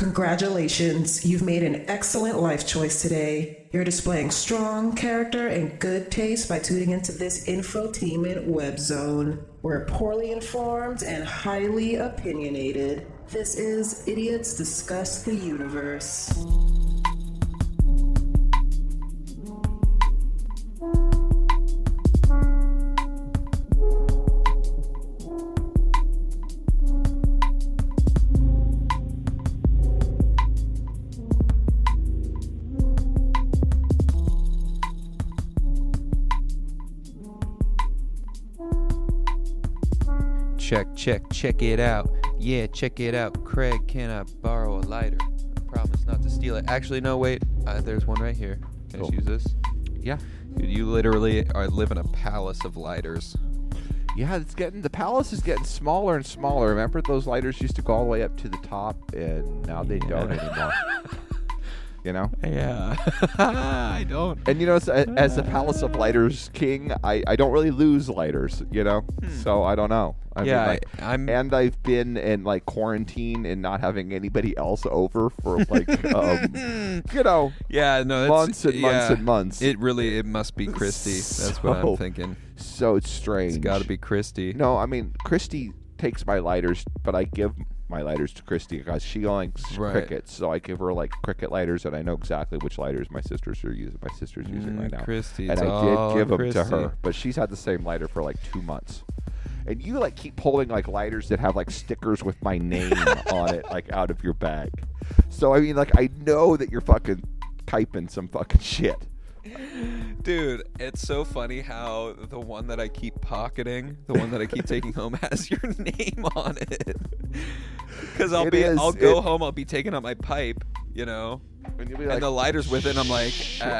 Congratulations, you've made an excellent life choice today. You're displaying strong character and good taste by tuning into this infotainment web zone. We're poorly informed and highly opinionated. This is Idiots Discuss the Universe. Check it out. Yeah, check it out. Craig, can I borrow a lighter? I promise not to steal it. Actually, no, wait. There's one right here. Can I use this? Yeah. Dude, you literally live in a palace of lighters. Yeah, the palace is getting smaller and smaller. Remember those lighters used to go all the way up to the top, and now they don't anymore. You know? Yeah. I don't. And you know, as the Palace of Lighters king, I don't really lose lighters, you know? So I don't know. I've been in like quarantine and not having anybody else over for like you know, months and months. It must be Christy. That's what I'm thinking. So it's strange. It's got to be Christy. No, I mean Christy takes my lighters, but I give my lighters to Christy because she likes crickets, so I give her like cricket lighters, and I know exactly which lighters my sisters are using. My sister's using right now, Christy, and I did give them to her, but she's had the same lighter for like 2 months. And you like keep pulling like lighters that have like stickers with my name on it, like out of your bag. So I mean, like I know that you're fucking typing some fucking shit. Dude, it's so funny how the one that I keep pocketing, the one that I keep taking home, has your name on it. Because I'll go home, I'll be taking out my pipe, you know, and you'll be like, and the lighter's with it, and I'm like,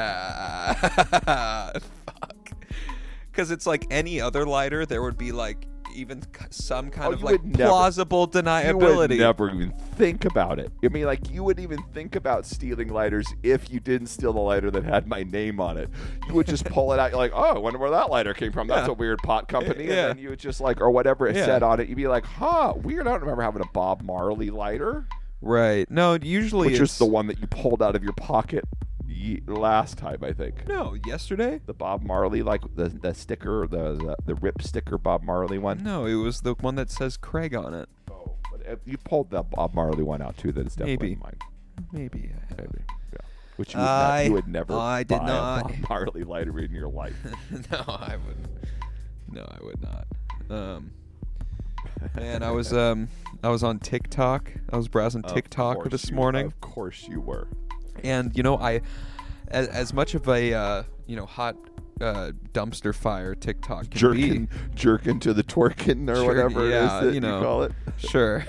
fuck. Because it's like any other lighter, there would be like even some kind of like plausible deniability. You would never even think about it. I mean, like you wouldn't even think about stealing lighters if you didn't steal the lighter that had my name on it. You would just pull it out. You're like, oh, I wonder where that lighter came from. That's a weird pot company. And then you would just like, or whatever it said on it, you'd be like, huh, weird. I don't remember having a Bob Marley lighter. Right. No, usually which is the one that you pulled out of your pocket last time, I think. No, yesterday? The Bob Marley, like the sticker, the rip sticker Bob Marley one? No, it was the one that says Craig on it. Oh, but if you pulled the Bob Marley one out too, then it's definitely mine. Maybe. Yeah. Which you would never buy a Bob Marley lighter in your life. No, I wouldn't. No, I would not. Man, I was on TikTok. I was browsing TikTok this morning. Of course you were. And you know, as much of a hot dumpster fire TikTok can be, jerking to the twerking or whatever it is that you call it. Sure.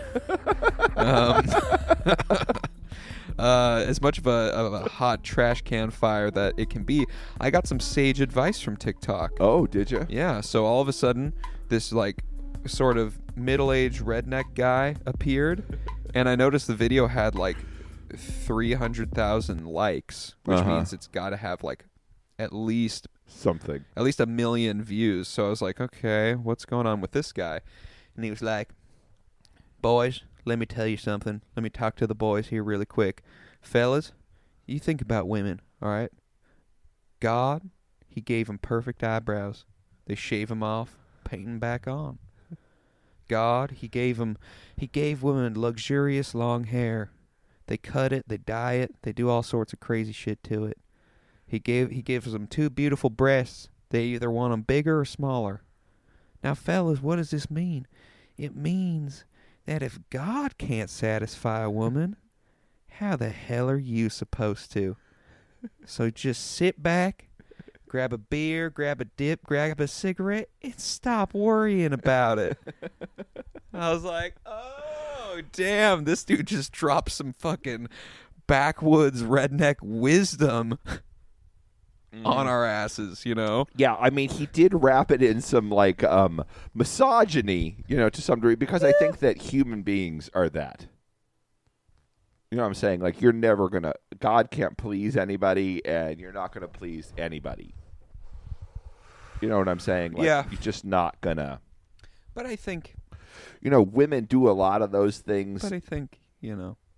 As much of a hot trash can fire that it can be, I got some sage advice from TikTok. Oh, did you? Yeah. So all of a sudden, this like sort of middle-aged redneck guy appeared, and I noticed the video had like 300,000 likes, which means it's got to have like at least a million views. So I was like, okay, what's going on with this guy? And he was like, boys, let me tell you something. Let me talk to the boys here really quick. Fellas, you think about women, all right? God, he gave them perfect eyebrows. They shave them off, paint them back on. God, he gave women luxurious long hair. They cut it, they dye it, they do all sorts of crazy shit to it. He gives them 2 beautiful breasts. They either want them bigger or smaller. Now, fellas, what does this mean? It means that if God can't satisfy a woman, how the hell are you supposed to? So just sit back, grab a beer, grab a dip, grab a cigarette, and stop worrying about it. I was like, oh, damn, this dude just dropped some fucking backwoods redneck wisdom on our asses, you know? Yeah, I mean, he did wrap it in some, like, misogyny, you know, to some degree, because I think that human beings are that. You know what I'm saying? Like, you're never going to, God can't please anybody, and you're not going to please anybody. You know what I'm saying? Like, yeah. You're just not going to. But I think... You know, women do a lot of those things. But I think, you know...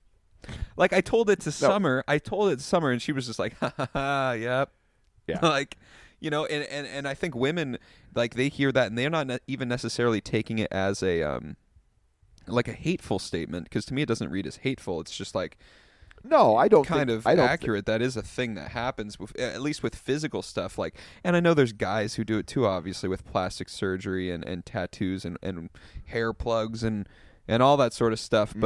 Like I told it to Summer. I told it to Summer, and she was just like, ha ha ha, yep. Yeah. Like, you know, and I think women, like, they hear that, and they're not even necessarily taking it as a like a hateful statement, because to me it doesn't read as hateful. It's just like, no, I don't kind think, of I don't accurate. That is a thing that happens with, at least with physical stuff. Like, and I know there's guys who do it too, obviously, with plastic surgery and tattoos and hair plugs and all that sort of stuff.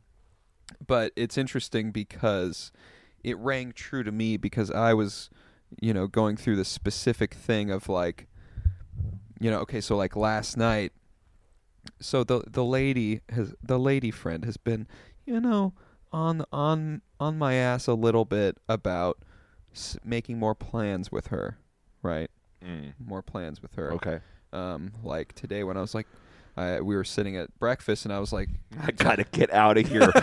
But it's interesting because it rang true to me, because I was, you know, going through this specific thing of like, you know, okay, so like last night, so the lady friend has been, you know, on my ass a little bit about making more plans with her, right? More plans with her. Okay. Like today when I was like, we were sitting at breakfast and I was like, I gotta get out of here.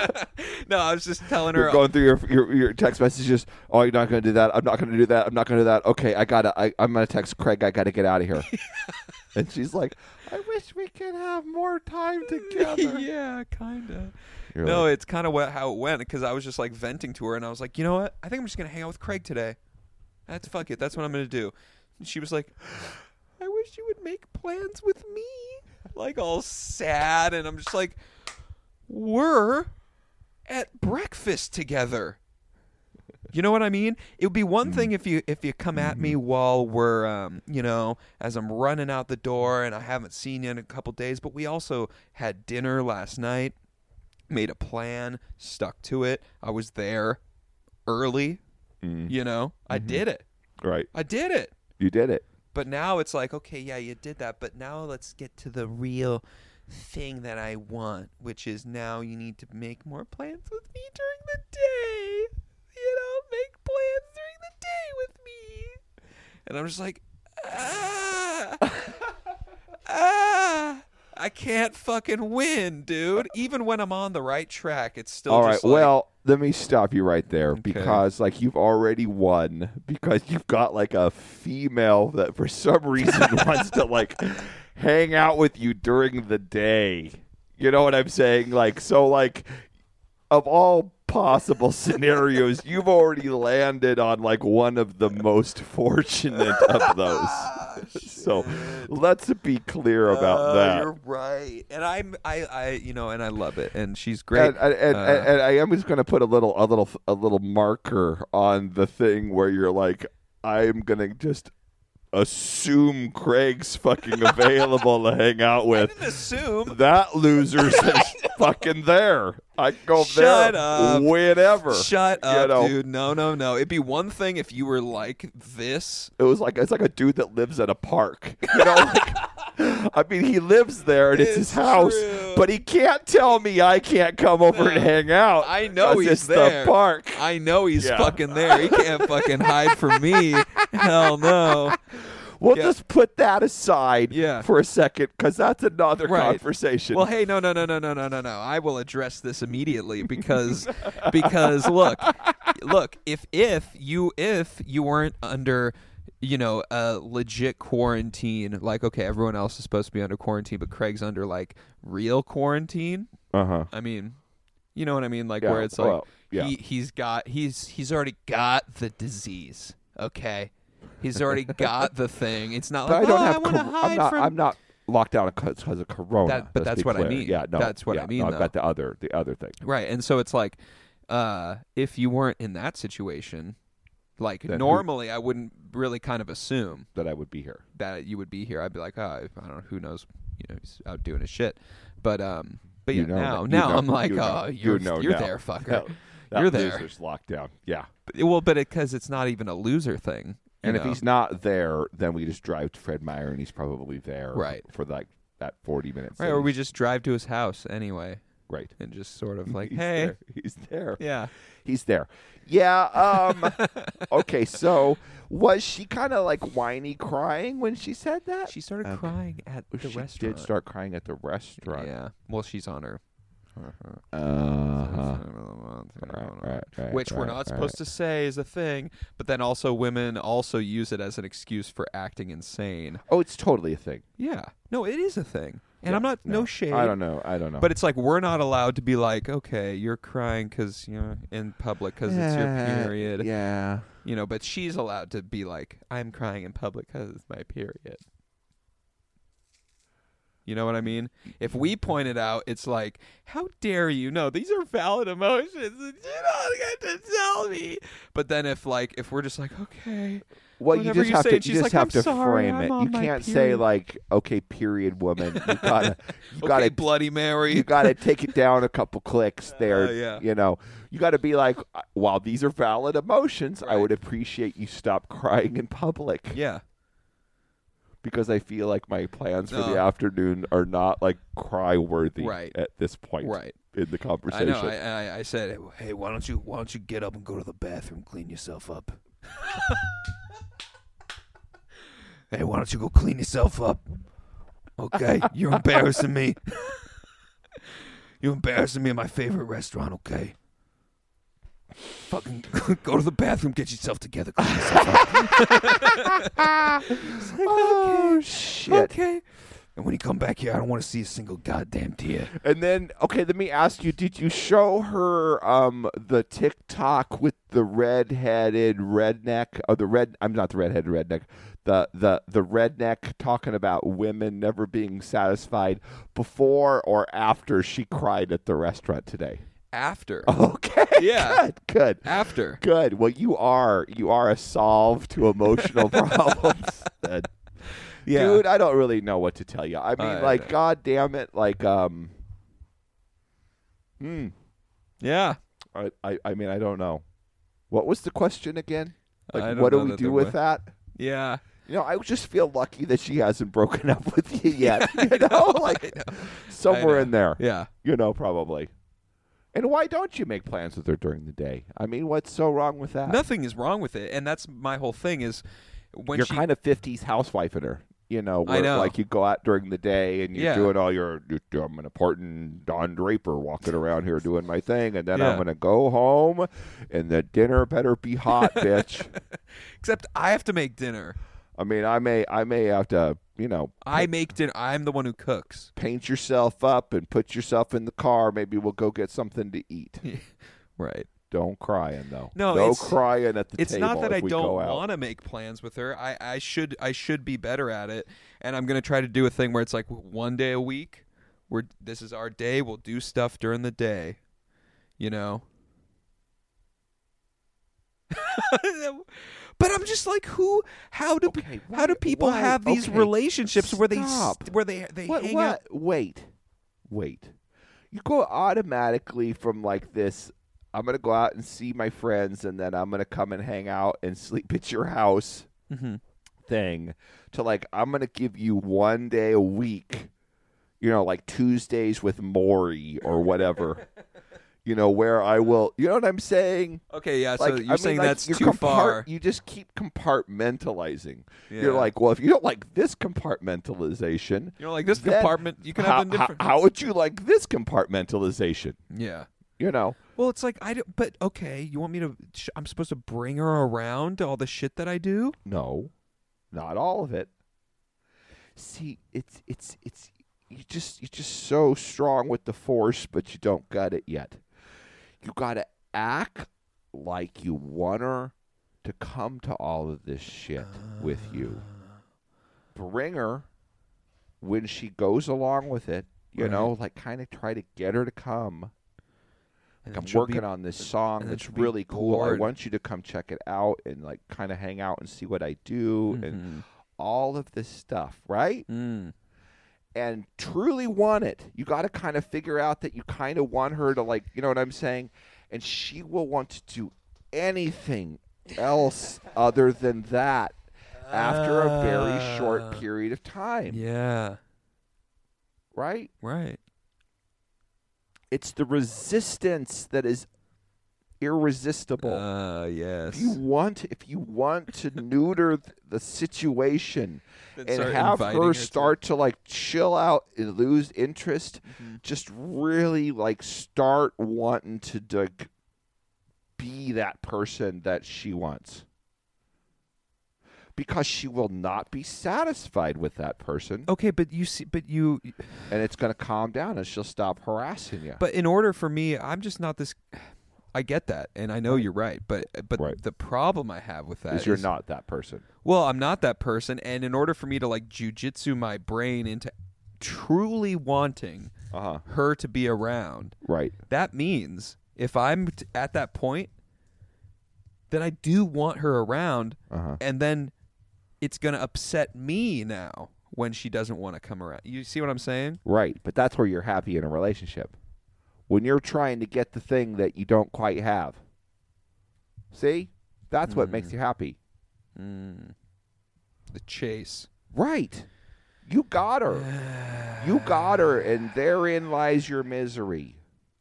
No, I was just telling her. You're going through your text messages. Oh, you're not gonna do that. I'm not gonna do that. I'm not gonna do that. Okay, I'm gonna text Craig. I gotta get out of here. And she's like, I wish we could have more time together. Yeah, kind of. No, it's kind of how it went, because I was just like venting to her, and I was like, you know what? I think I'm just gonna hang out with Craig today. Fuck it. That's what I'm gonna do. And she was like, I wish you would make plans with me. Like all sad, and I'm just like, we're at breakfast together. You know what I mean? It would be one thing if you come at me while we're you know, as I'm running out the door and I haven't seen you in a couple days, but we also had dinner last night, made a plan, stuck to it. I was there early, you know. I did it. Right. I did it. You did it. But now it's like, okay, yeah, you did that, but now let's get to the real thing that I want, which is now you need to make more plans with me during the day. You know, make plans during the day with me. And I'm just like, I can't fucking win, dude. Even when I'm on the right track, it's still all just right. like, Well, let me stop you right there, Okay. because like you've already won, because you've got like a female that for some reason wants to like hang out with you during the day. You know what I'm saying? Like, so like of all possible scenarios, you've already landed on like one of the most fortunate of those. So let's be clear about that. You're right, and I you know, and I love it, and she's great. And I am just going to put a little marker on the thing where you're like, I'm going to just assume Craig's fucking available to hang out with. I didn't assume. That loser's fucking there. I go Shut there up. whenever. Shut up, you know? dude. No. It'd be one thing if you were like this. It's like a dude that lives at a park. You know, like, I mean, he lives there and it's his house, true. but he can't tell me I can't come over and hang out. I know 'cause he's it's there. the park. I know he's Yeah. fucking there. He can't fucking hide from me. Hell no. We'll Yeah. just put that aside Yeah. for a second, because that's another Right. conversation. Well, hey, no. I will address this immediately because look, if you weren't under, you know, a legit quarantine, like, okay, everyone else is supposed to be under quarantine, but Craig's under like real quarantine. I mean, you know what I mean, like Yeah, where it's like well, yeah. he's already got the disease. Okay. He's already got the thing. It's not but like, I don't I have. want to hide from. I'm not locked down because of Corona. But let's that's be what I clear. mean. Yeah, no, That's what I mean, No, I've though. got the other thing. Right, and so it's like, if you weren't in that situation, like Then normally I wouldn't really kind of assume That I would be here. that you would be here. I'd be like, oh, I don't know, who knows? You know, he's out doing his shit. But yeah, You know now that- you know- I'm like, you know- oh, you you're know now. there, fucker. No, that You're there. loser's locked down. Yeah. Well, but because it's not even a loser thing. And you if know? he's not there, then we just drive to Fred Meyer, and he's probably there, Right. for like that 40 minutes. right, or we just drive to his house anyway, right. and just sort of like, He's hey, there. He's there. yeah. He's there. Yeah. Okay. So was she kind of like whiny crying when she said that? She started Okay. crying at the She restaurant. did start crying at the restaurant. Yeah. Well, she's on her. Which we're not supposed to say is a thing, but then also women also use it as an excuse for acting insane. Oh, it's totally a thing. Yeah. No, it is a thing. And I'm not no shade. I don't know. But it's like we're not allowed to be like, okay, you're crying because in public because it's your period. Yeah. But she's allowed to be like, I'm crying in public because it's my period. You know what I mean? If we point it out, it's like, how dare you? No, these are valid emotions. And you don't get to tell me. But then if we're just like, okay. Well, you just have to frame it. You can't say like, okay, period, woman. You gotta, okay, Bloody Mary. You gotta take it down a couple clicks there. Yeah. You gotta be like, while these are valid emotions, right. I would appreciate you stop crying in public. Yeah. Because I feel like my plans for the afternoon are not like cry-worthy at this point in the conversation. I know. I said, hey, why don't you get up and go to the bathroom, clean yourself up? Hey, why don't you go clean yourself up? Okay, you're embarrassing me. You're embarrassing me in my favorite restaurant. Okay. Fucking go to the bathroom, get yourself together, clean yourself up. It's like, oh, shit. Okay. And when you come back here, I don't want to see a single goddamn tear. And then, okay, let me ask you, did you show her the TikTok with the red-headed redneck? I'm not the red-headed redneck. The redneck talking about women never being satisfied before or after she cried at the restaurant today? After. Okay. Yeah. Good. After. Good. Well, you are a solve to emotional problems. Yeah. Dude, I don't really know what to tell you. I mean, God damn it, Yeah. I mean, I don't know. What was the question again? What do we do with that? Yeah. I just feel lucky that she hasn't broken up with you yet. Somewhere in there. Yeah. Probably. And why don't you make plans with her during the day? I mean, what's so wrong with that? Nothing is wrong with it, and that's my whole thing is when you're kind of 50s housewifing her. Where, I know. You go out during the day and you're doing all I'm an important Don Draper walking around here doing my thing, and then I'm going to go home, and the dinner better be hot, bitch. Except I have to make dinner. I mean, I may have to, I make dinner. I'm the one who cooks. Paint yourself up and put yourself in the car. Maybe we'll go get something to eat. Right. Don't crying though. No crying at the table. It's not that I don't want to make plans with her. I should be better at it, and I'm gonna try to do a thing where it's like one day a week. This is our day. We'll do stuff during the day. But I'm just like, how do people have these relationships where they hang out? Wait. You go automatically from like this, I'm going to go out and see my friends, and then I'm going to come and hang out and sleep at your house thing, to like, I'm going to give you one day a week, like Tuesdays with Maury or whatever. Where I will, you know what I'm saying? Okay, yeah, so you're saying that's too far. You just keep compartmentalizing. Yeah. You're like, well, if you don't like this compartmentalization. You don't like this compartment, you can have a different. How would you like this compartmentalization? Yeah. Well, it's like, but okay, you want me to, I'm supposed to bring her around to all the shit that I do? No, not all of it. See, it's you're just so strong with the Force, but you don't got it yet. You got to act like you want her to come to all of this shit with you. Bring her when she goes along with it, kind of try to get her to come. I'm working on this song that's really cool. I want you to come check it out and like kind of hang out and see what I do and all of this stuff, right? And truly want it. You got to kind of figure out that you kind of want her to, like, you know what I'm saying? And she will want to do anything else other than that after a very short period of time. Yeah. Right? Right. It's the resistance that is irresistible. Yes. If you want to neuter the situation and have her start to like chill out and lose interest, just really like start wanting to be that person that she wants. Because she will not be satisfied with that person. Okay, but you and it's going to calm down and she'll stop harassing you. But in order for me, I'm just not this. I get that, and I know you're right, but Right. the problem I have with that is you're not that person. Well, I'm not that person, and in order for me to like jujitsu my brain into truly wanting her to be around, right? That means if I'm at that point, that I do want her around, and then it's going to upset me now when she doesn't want to come around. You see what I'm saying? Right, but that's where you're happy in a relationship. When you're trying to get the thing that you don't quite have. See? That's what makes you happy. The chase. Right. You got her. You got her, and therein lies your misery.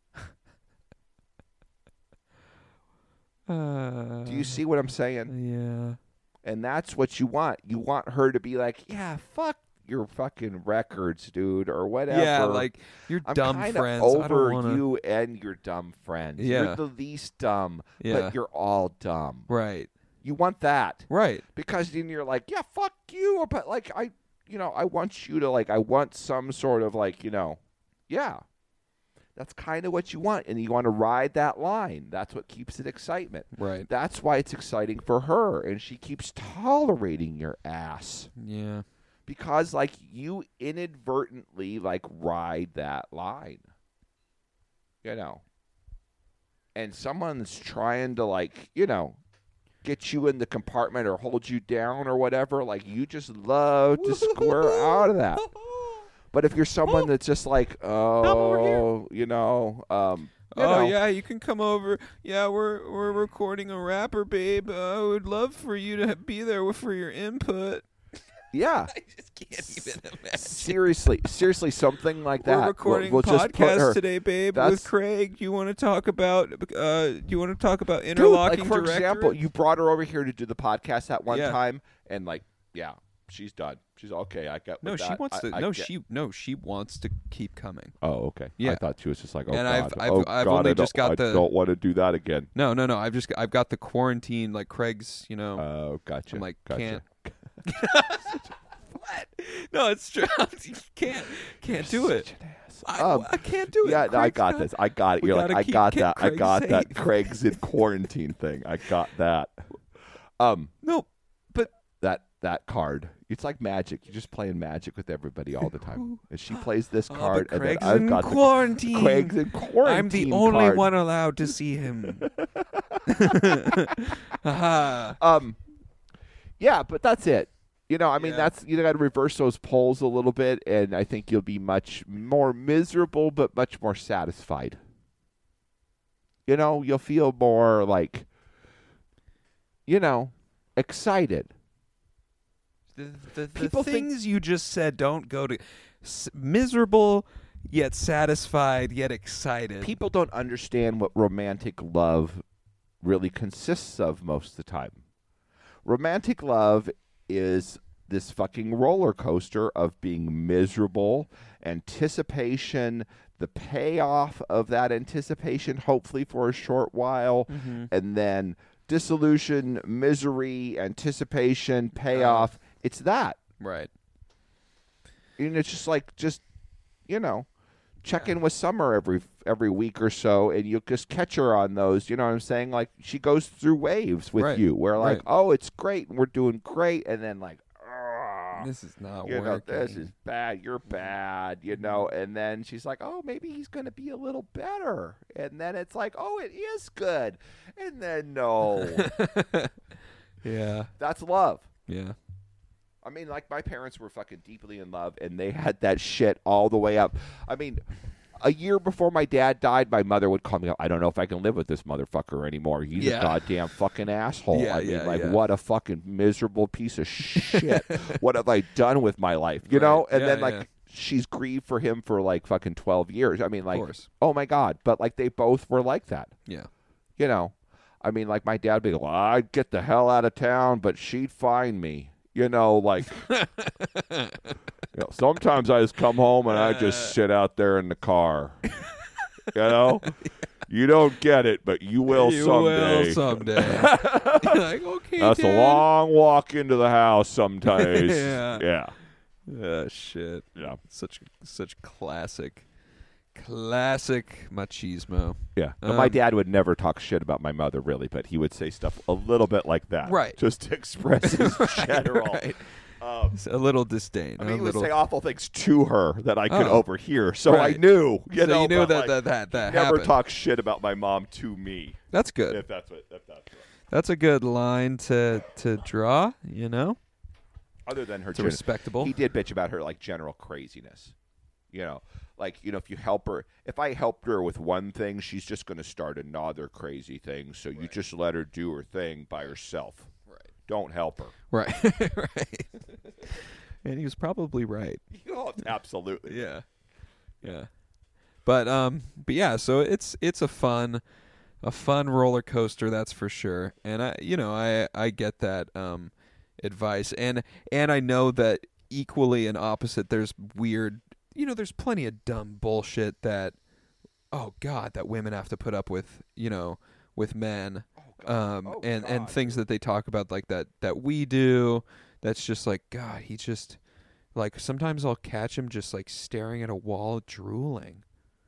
Do you see what I'm saying? Yeah. And that's what you want. You want her to be like, yeah, fuck your fucking records, dude, or whatever. Yeah, like your dumb I'm friends. Over I don't wanna... you and your dumb friends. Yeah. You're the least dumb, but you're all dumb. Right. You want that. Right. Because then you're like, yeah, fuck you. But like, I want you to like, I want some sort of like, yeah. That's kind of what you want, and you want to ride that line. That's what keeps it excitement. Right. That's why it's exciting for her, and she keeps tolerating your ass. Yeah. Because, like, you inadvertently, like, ride that line. And someone's trying to, like, get you in the compartment or hold you down or whatever. Like, you just love to square out of that. But if you're someone that's just like, yeah, you can come over. Yeah, we're recording a rapper, babe. I would love for you to be there for your input. Yeah. I just can't even imagine. Seriously, something like that. We're recording podcast today, babe, with Craig. You want to talk about interlocking Dude, like, for directory? example, you brought her over here to do the podcast that one time, and like, yeah, she's done. She's okay. I got she wants to. She wants to keep coming. Oh, okay. Yeah. I thought she was just like, oh, and God. I've only just got the. I don't want to do that again. No. I've got the quarantine, like Craig's. Oh, gotcha. I'm like, gotcha. Can't. What? No, it's true. You can't do it. I can't do it. Yeah, no, I got this. I got it. You're like, I got that. I got that. Craig's in quarantine thing. I got that. No, but that card. It's like magic. You're just playing magic with everybody all the time. And she plays this card, and then I've got quarantine. Craig's in quarantine. I'm the only one allowed to see him. Yeah, but that's it. That's you got to reverse those poles a little bit, and I think you'll be much more miserable, but much more satisfied. You'll feel more like, excited. The things you just said don't go to miserable, yet satisfied, yet excited. People don't understand what romantic love really consists of most of the time. Romantic love is this fucking roller coaster of being miserable, anticipation, the payoff of that anticipation, hopefully for a short while, and then disillusion, misery, anticipation, payoff. It's that. Right. And it's just check in with Summer every week or so, and you'll just catch her on those. You know what I'm saying? Like, she goes through waves with you, where like, oh, it's great, and we're doing great, and then like, this is not working. This is bad. You're bad. And then she's like, oh, maybe he's going to be a little better, and then it's like, oh, it is good, and then no. Yeah, that's love. Yeah. I mean, like, my parents were fucking deeply in love, and they had that shit all the way up. I mean, a year before my dad died, my mother would call me up. I don't know if I can live with this motherfucker anymore. He's a goddamn fucking asshole. What a fucking miserable piece of shit. What have I done with my life? And then, she's grieved for him for, like, fucking 12 years. I mean, like, oh, my God. But, like, they both were like that. Yeah. I mean, like, my dad would be like, well, I'd get the hell out of town, but she'd find me. Sometimes I just come home and I just sit out there in the car, You don't get it, but you will someday. You will someday. You're like, okay, That's Dad. a long walk into the house sometimes. Yeah. Shit. Yeah. Such classic machismo. Yeah. But my dad would never talk shit about my mother, really, but he would say stuff a little bit like that. Right. Just to express his general. Right. A little disdain. I mean, he would say awful things to her that I could overhear, so right. I knew. You knew that never happened. talk shit about my mom to me. That's good. If that's what. That's a good line to draw. You know. Other than her, it's respectable. He did bitch about her like general craziness. You know, like if you help her, if I helped her with one thing, she's just going to start another crazy thing. So you just let her do her thing by herself. Don't help her. Right. Right. And he was probably right. Oh, absolutely. Yeah. But yeah, so it's a fun roller coaster, that's for sure. And I get that advice, and I know that equally and opposite, there's weird, there's plenty of dumb bullshit that women have to put up with, with men. And things that they talk about like that we do, that's just like, God, he just, like, sometimes I'll catch him just like staring at a wall drooling.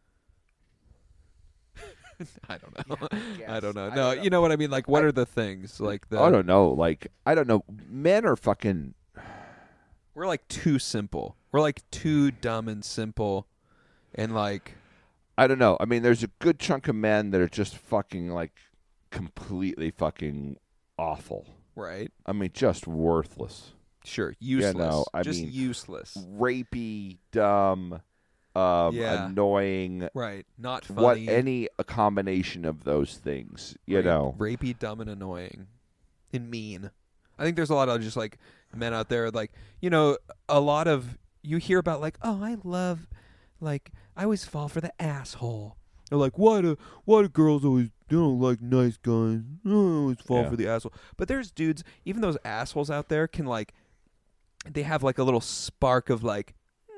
I don't know. I don't know. No, you know what I mean? Like, what are the things? Like I don't know. Like, I don't know. Men are fucking... We're like too simple. We're like too dumb and simple. And like... I don't know. I mean, there's a good chunk of men that are just fucking like... completely fucking awful. Right. I mean, just worthless. Sure. Useless. Just useless. Rapey, dumb, annoying. Right. Not funny. A combination of those things, you know. Rapey, dumb, and annoying. And mean. I think there's a lot of just like men out there, like, a lot of, you hear about like, oh, I love, like, I always fall for the asshole. They're like, why do girls always don't like nice guys? I always fall for the asshole. But there's dudes, even those assholes out there can like, they have like a little spark of like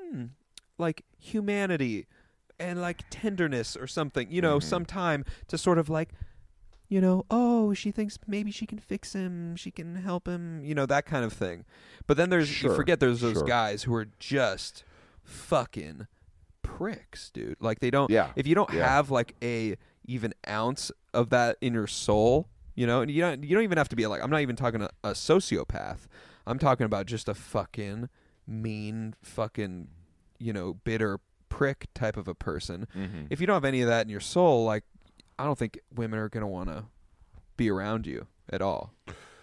humanity and like tenderness or something, some time to sort of like, oh, she thinks maybe she can fix him, she can help him, that kind of thing. But then you forget there's those guys who are just fucking pricks, dude. Like, they don't, if you don't have like a even ounce of that in your soul, and you don't even have to be like, I'm not even talking a sociopath. I'm talking about just a fucking mean, fucking, bitter prick type of a person. Mm-hmm. If you don't have any of that in your soul, like, I don't think women are going to want to be around you at all.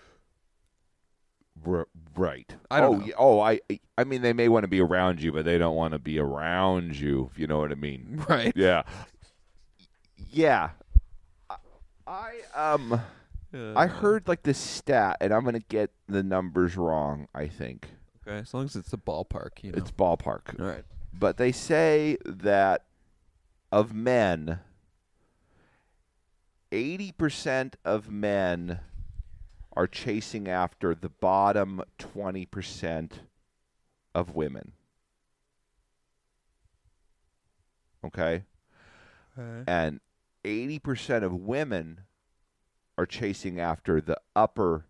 Right. I don't know. I mean, they may want to be around you, but they don't want to be around you, if you know what I mean. Right. Yeah. Yeah. I heard like this stat, and I'm going to get the numbers wrong, I think. Okay, as long as it's the ballpark, It's ballpark. All right. But they say that of men, 80% of men are chasing after the bottom 20% of women. Okay? And 80% of women are chasing after the upper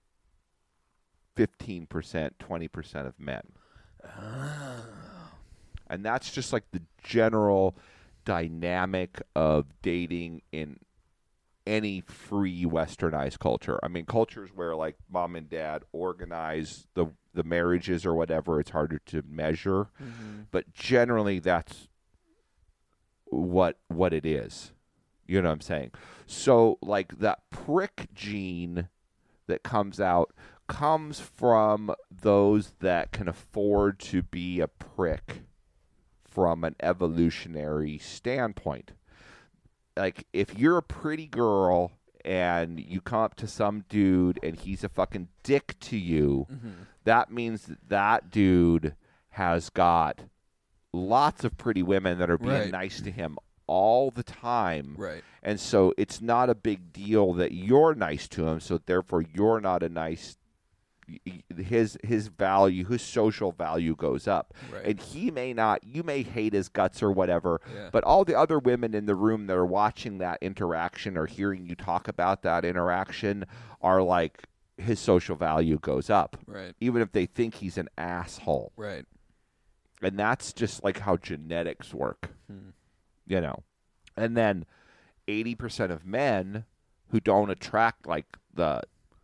15%, 20% of men. Oh. And that's just like the general dynamic of dating in any free westernized culture. I mean, cultures where like mom and dad organize the marriages or whatever, it's harder to measure. Mm-hmm. But generally that's what it is. You know what I'm saying? So like that prick gene that comes from those that can afford to be a prick from an evolutionary standpoint. Like, if you're a pretty girl and you come up to some dude and he's a fucking dick to you, that means that dude has got lots of pretty women that are being nice to him all the time. Right. And so it's not a big deal that you're nice to him, so therefore you're not a nice his value, his social value goes up. Right. And he may not, you may hate his guts or whatever, Yeah. but all the other women in the room that are watching that interaction or hearing you talk about that interaction are like, his social value goes up. Right. Even if they think he's an asshole. Right. And that's just like how genetics work, you know. And then 80% of men who don't attract like the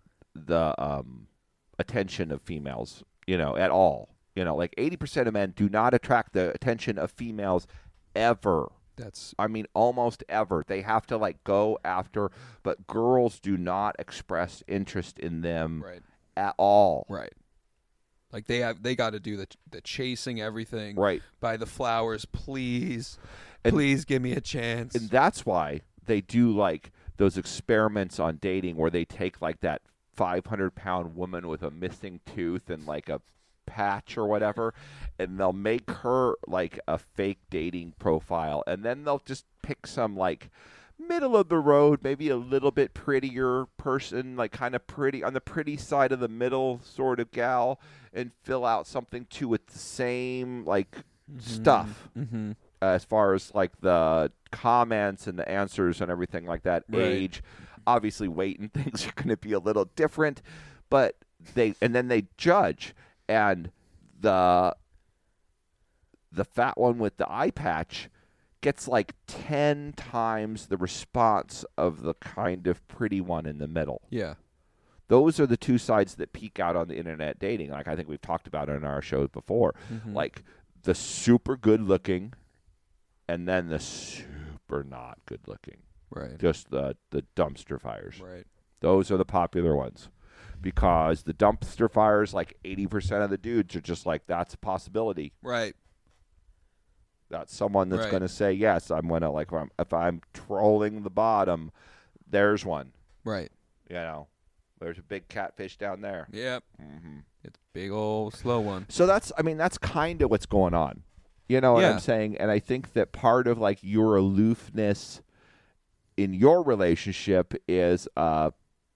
attention of females, you know, at all. You know, like 80% of men do not attract the attention of females ever. I mean, almost ever. They have to like go after, but girls do not express interest in them at all. Right. Like they got to do the chasing everything. Right. Buy the flowers, please. And, please give me a chance. And that's why they do like those experiments on dating where they take like that 500-pound woman with a missing tooth and like a patch or whatever, and they'll make her like a fake dating profile, and then they'll just pick some like middle of the road, maybe a little bit prettier person, like kind of pretty on the pretty side of the middle sort of gal, and fill out something too with the same like stuff as far as like the comments and the answers and everything like that. Age, obviously weight and things are going to be a little different, but then they judge. And the fat one with the eye patch gets like 10 times the response of the kind of pretty one in the middle. Yeah. Those are the two sides that peak out on the internet dating. Like I think we've talked about it in our shows before. Like the super good looking and then the super not good looking. Right. Just the dumpster fires. Right. Those are the popular ones. Because the dumpster fires, like 80% of the dudes are just like, that's a possibility. Right. That's someone that's going to say, yes, I'm going to, like, if I'm trolling the bottom, there's one. Right. You know, there's a big catfish down there. Yep. It's a big old slow one. So that's kind of what's going on. You know what I'm saying? And I think that part of, like, your aloofness in your relationship is a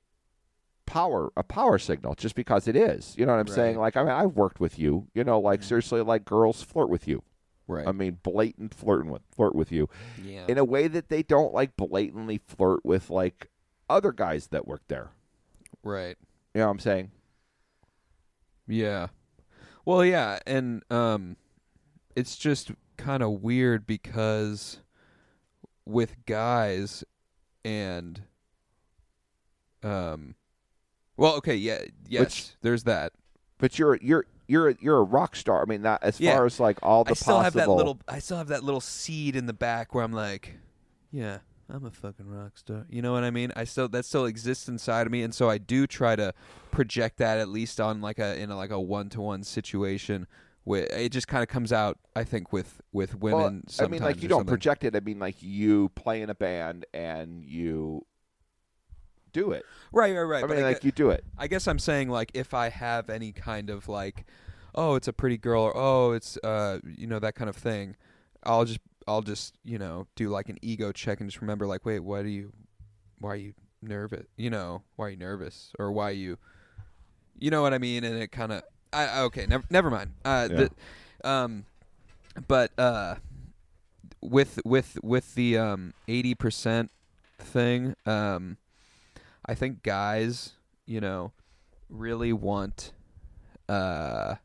power signal, just because it is. You know what I'm saying? Like, I mean, I've worked with you, you know, like seriously, like girls flirt with you. Right. I mean, blatant flirt with you. Yeah. In a way that they don't like blatantly flirt with like other guys that work there. Right. You know what I'm saying? Yeah. Well, yeah, and it's just kind of weird because with guys and well, okay, yes, there's that. But you're a rock star. I mean, that as far as like all the I still possible. I still have that little seed in the back where I'm like, yeah, I'm a fucking rock star. You know what I mean? That still exists inside of me, and so I do try to project that at least on like in a 1-to-1 situation. It just kind of comes out, I think, with women. Well, sometimes I mean, like you don't project it. I mean, like you play in a band and you do it. Right. I mean, like you do it. I guess I'm saying like if I have any kind of like, oh, it's a pretty girl, or oh, it's that kind of thing, I'll just do like an ego check and just remember like, wait, why are you nervous? Why are you nervous, or why you know what I mean? And it kind of okay, never mind. But with the 80% thing, I think guys, really want, we're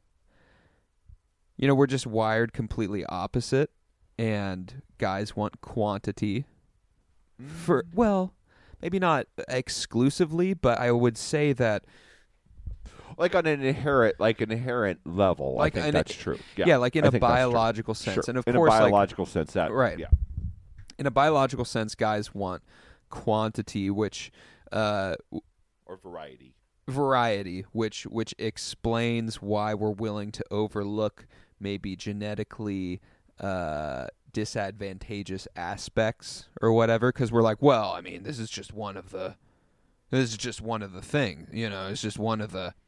just wired completely opposite, and guys want quantity maybe not exclusively, but I would say that like on an inherent level, like I think that's true. Yeah, like in a biological sense. Sure. And of in course, a biological sense, that right. Yeah. In a biological sense, guys want quantity, which or variety, which explains why we're willing to overlook maybe genetically disadvantageous aspects or whatever, because we're like, well, I mean, this is just one of the thing, it's just one of the.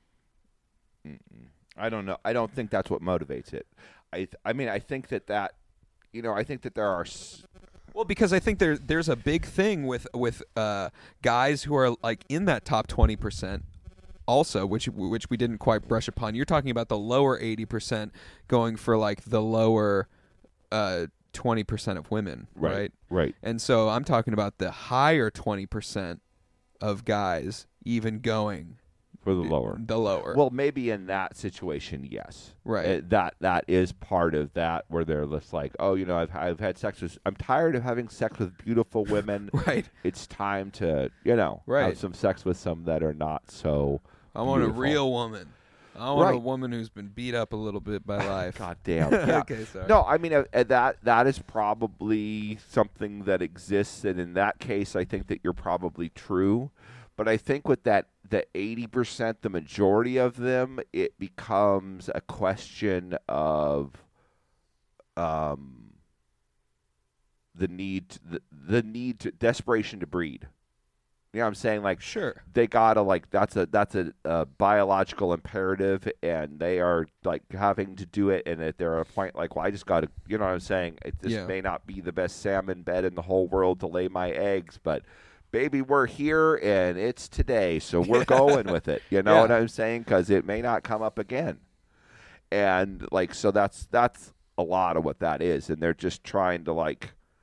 I don't know. I don't think that's what motivates it. I mean, I think that I think that there are. Well, because I think there's a big thing with guys who are like in that top 20%, also, which we didn't quite brush upon. You're talking about the lower 80% going for like the lower 20% of women, right? Right. And so I'm talking about the higher 20% of guys even going For the lower. The lower. Well, maybe in that situation, yes. Right. That is part of that where they're just like, oh, I've had sex with. I'm tired of having sex with beautiful women. Right. It's time to have some sex with some that are not so. I want beautiful. a real woman. I want a woman who's been beat up a little bit by life. God damn. Yeah. Okay, sorry. No, I mean that is probably something that exists, and in that case, I think that you're probably true. But I think with the 80%, the majority of them, it becomes a question of the need to desperation to breed. You know what I'm saying? Like, sure, they gotta that's a biological imperative, and they are like having to do it. And they're at a point like, well, I just gotta, you know what I'm saying? This may not be the best salmon bed in the whole world to lay my eggs, but baby, we're here and it's today, so we're going with it. You know what I'm saying? Because it may not come up again. And so that's a lot of what that is, and they're just trying to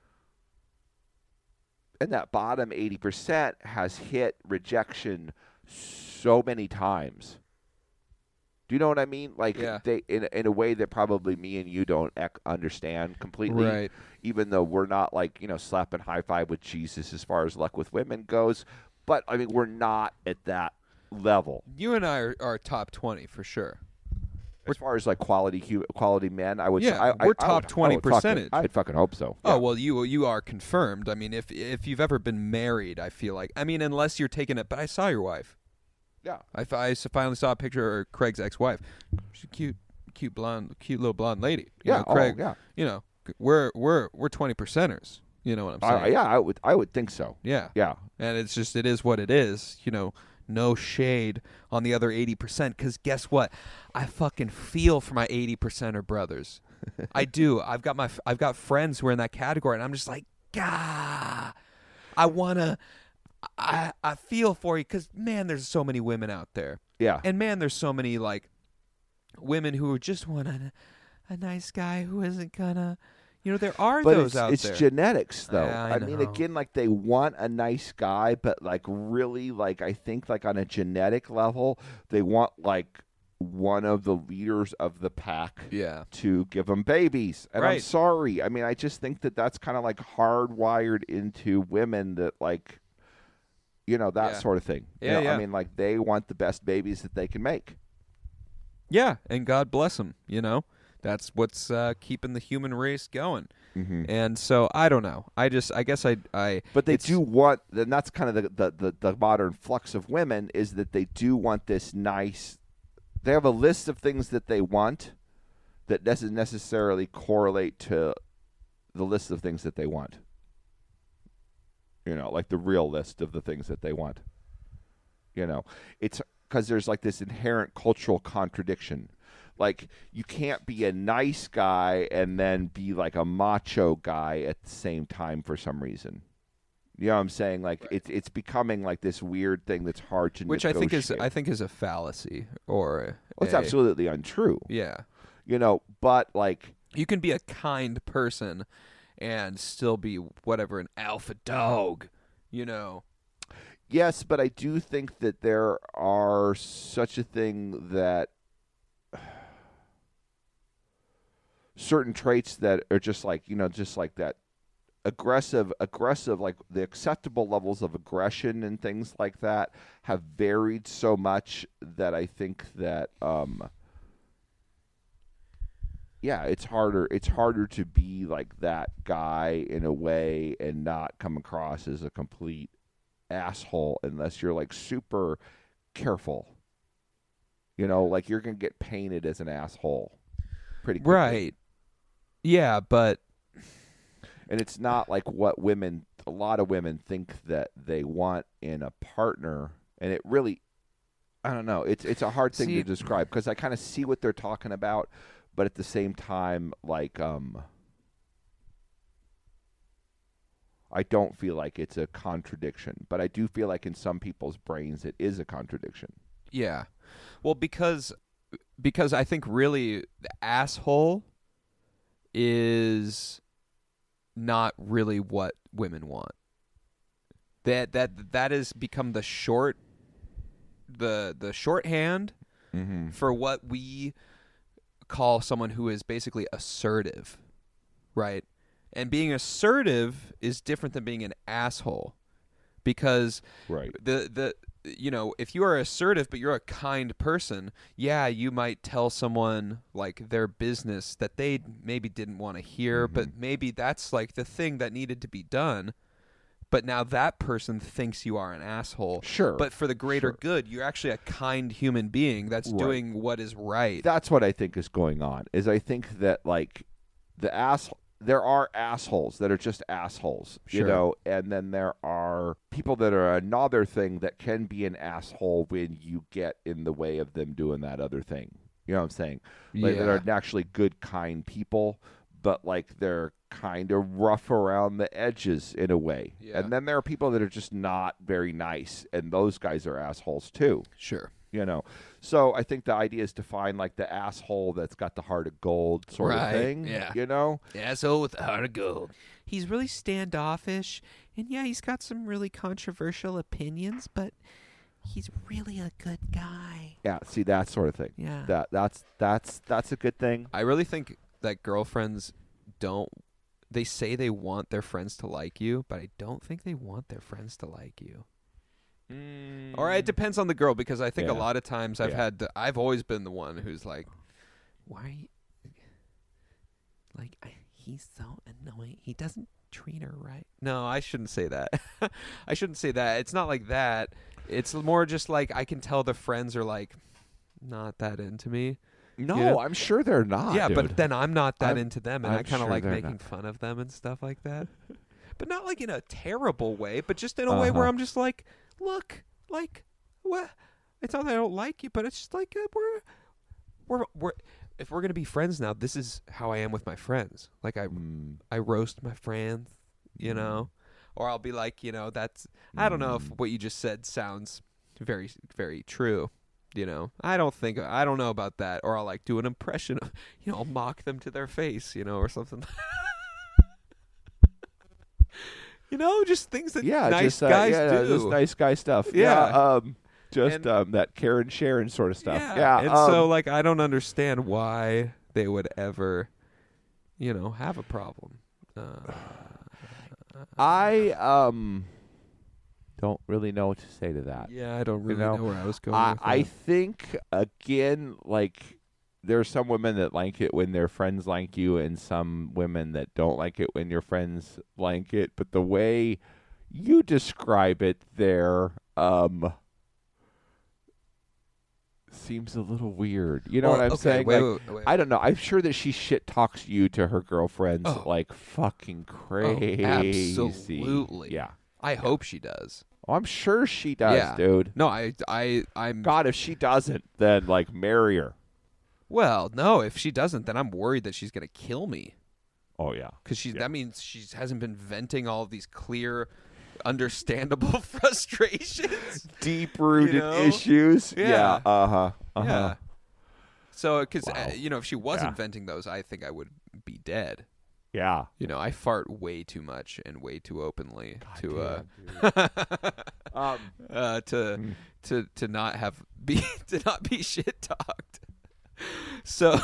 and that bottom 80% has hit rejection so many times. Do you know what I mean? They in a way that probably me and you don't understand completely. Right. Even though we're not slapping high five with Jesus as far as luck with women goes, but I mean we're not at that level. You and I are top 20 for sure. As far as quality men, I would. Yeah, we're top 20 percentage. I'd fucking hope so. Oh well, you are confirmed. I mean, if you've ever been married, I feel like. I mean, unless you're taking it. But I saw your wife. Yeah. I finally saw a picture of Craig's ex-wife. She's a cute little blonde lady. Craig. Yeah. We're 20%ers. You know what I'm saying? I would think so. Yeah. Yeah. And it's just, it is what it is. No shade on the other 80%. Because guess what? I fucking feel for my 80%er brothers. I do. I've got friends who are in that category, and I'm just like, God, I feel for you because, man, there's so many women out there. Yeah. And, man, there's so many, women who just want a nice guy who isn't gonna, there are those out there. But it's genetics, though. I mean, know. again, they want a nice guy, but, really, I think, on a genetic level, they want, one of the leaders of the pack to give them babies. And I'm sorry. I mean, I just think that that's kind of, hardwired into women that, that sort of thing. Yeah. I mean, they want the best babies that they can make. Yeah, and God bless them, That's what's keeping the human race going. Mm-hmm. And so, I don't know. I guess I But they do want, and that's kind of the modern flux of women, is that they do want this nice, they have a list of things that they want that doesn't necessarily correlate to the list of things that they want. The real list of the things that they want. It's because there's this inherent cultural contradiction. You can't be a nice guy and then be a macho guy at the same time for some reason. You know what I'm saying? It's becoming this weird thing that's hard to which negotiate. I think is a fallacy or it's absolutely untrue. Yeah. But you can be a kind person and still be whatever, an alpha dog, Yes, but I do think that there are such a thing that certain traits that are just that aggressive, the acceptable levels of aggression and things like that have varied so much that I think that it's harder to be that guy in a way and not come across as a complete asshole unless you're super careful. You're going to get painted as an asshole pretty quickly. Right. Yeah, but and it's not what a lot of women think that they want in a partner, and it really, I don't know, it's a hard thing to describe because I kind of see what they're talking about, but at the same time, I don't feel like it's a contradiction, but I do feel like in some people's brains it is a contradiction. Yeah. Well, because I think really the asshole is not really what women want. That has become the shorthand for what we call someone who is basically assertive, right? And being assertive is different than being an asshole, because if you are assertive but you're a kind person, yeah, you might tell someone like their business that they maybe didn't want to hear, but maybe that's like the thing that needed to be done. But now that person thinks you are an asshole. Sure. But for the greater good, you're actually a kind human being that's doing what is right. That's what I think is going on. Is I think that like there are assholes that are just assholes, you know, and then there are people that are another thing that can be an asshole when you get in the way of them doing that other thing. You know what I'm saying? Like, that are actually good, kind people, but like they're kind of rough around the edges in a way. Yeah. And then there are people that are just not very nice, and those guys are assholes too. Sure. You know, so I think the idea is to find like the asshole that's got the heart of gold sort of thing. Yeah. You know, the asshole with the heart of gold. He's really standoffish, and yeah, he's got some really controversial opinions, but he's really a good guy. Yeah. See, that sort of thing. Yeah. That's a good thing. I really think that girlfriends don't. They say they want their friends to like you, but I don't think they want their friends to like you. Or it depends on the girl, because I think a lot of times I've always been the one who's like, why are you, like, he's so annoying. He doesn't treat her right. No, I shouldn't say that. I shouldn't say that. It's not like that. It's more just like I can tell the friends are like not that into me. No, I'm sure they're not. Yeah, dude. but then I'm not that into them, and I kind of sure like making fun of them and stuff like that. But not like in a terrible way, but just in a way where I'm just like, look, like, what? It's not that I don't like you, but it's just like we're if we're gonna be friends now, this is how I am with my friends. Like I roast my friends, you know, or I'll be like, you know, that's I don't know if what you just said sounds very, very true. You know, I don't know about that. Or I'll like do an impression of, you know, I'll mock them to their face, you know, or something. You know, just things that nice guys do. Just nice guy stuff. Yeah. That Karen Sharon sort of stuff. Yeah. And so like, I don't understand why they would ever, you know, have a problem. I don't really know what to say to that. Yeah, I don't really know where I was going with I that. think, again, like, there are some women that like it when their friends like you, and some women that don't like it when your friends like it. But the way you describe it there seems a little weird. You know what I'm saying? Wait. I don't know. I'm sure that she shit talks you to her girlfriends like fucking crazy. Absolutely. Yeah. I hope she does. Oh, I'm sure she does, dude. No, I'm. God, if she doesn't, then like marry her. Well, no, if she doesn't, then I'm worried that she's gonna kill me. Oh yeah, because that means she hasn't been venting all of these clear, understandable frustrations, deep-rooted issues. Yeah. Yeah. So, because if she wasn't venting those, I think I would be dead. Yeah. You know, I fart way too much and way too openly to not be shit talked. So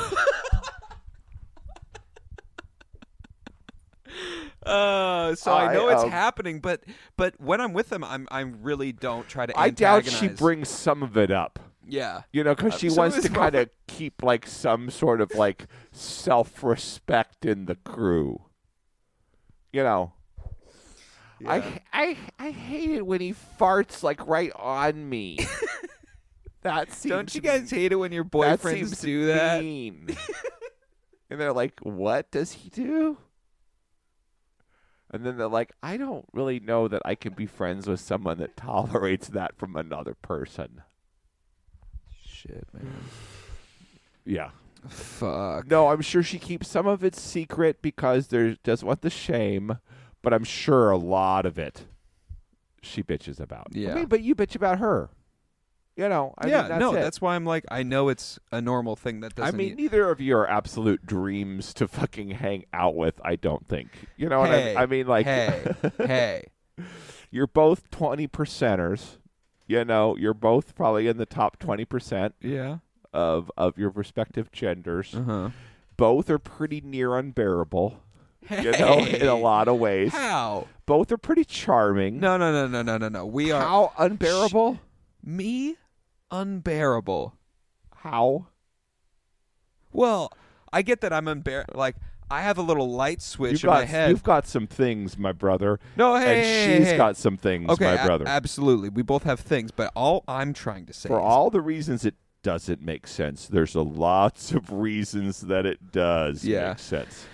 I know it's happening, but when I'm with them, I'm really don't try to antagonize. I doubt she brings some of it up. Yeah. You know, because she wants to kind of keep like some sort of like self-respect in the crew. You know. Yeah. I hate it when he farts like right on me. That seems. Don't you guys hate it when your boyfriends do that? And they're like, "What does he do?" And then they're like, "I don't really know that I can be friends with someone that tolerates that from another person." Shit, man. Yeah. Fuck. No, I'm sure she keeps some of it secret because there doesn't want the shame, but I'm sure a lot of it she bitches about. Yeah. I mean, but you bitch about her. You know, I yeah, mean, that's no, it. that's why I'm like, I know it's a normal thing that I doesn't. mean, neither of you are absolute dreams to fucking hang out with, I don't think. You know what I mean? Like, hey. You're both 20%ers. You know, you're both probably in the top 20%. Yeah. Of your respective genders. Uh-huh. Both are pretty near unbearable. You know, in a lot of ways. How? Both are pretty charming. No. We are. How unbearable? Me? Unbearable. How? Well, I get that I'm unbearable. Like, I have a little light switch in my head. You've got some things, my brother. No, and she's got some things, okay, my brother. Absolutely. We both have things, but all I'm trying to say For is, all the reasons it doesn't make sense, there's a lots of reasons that it does make sense.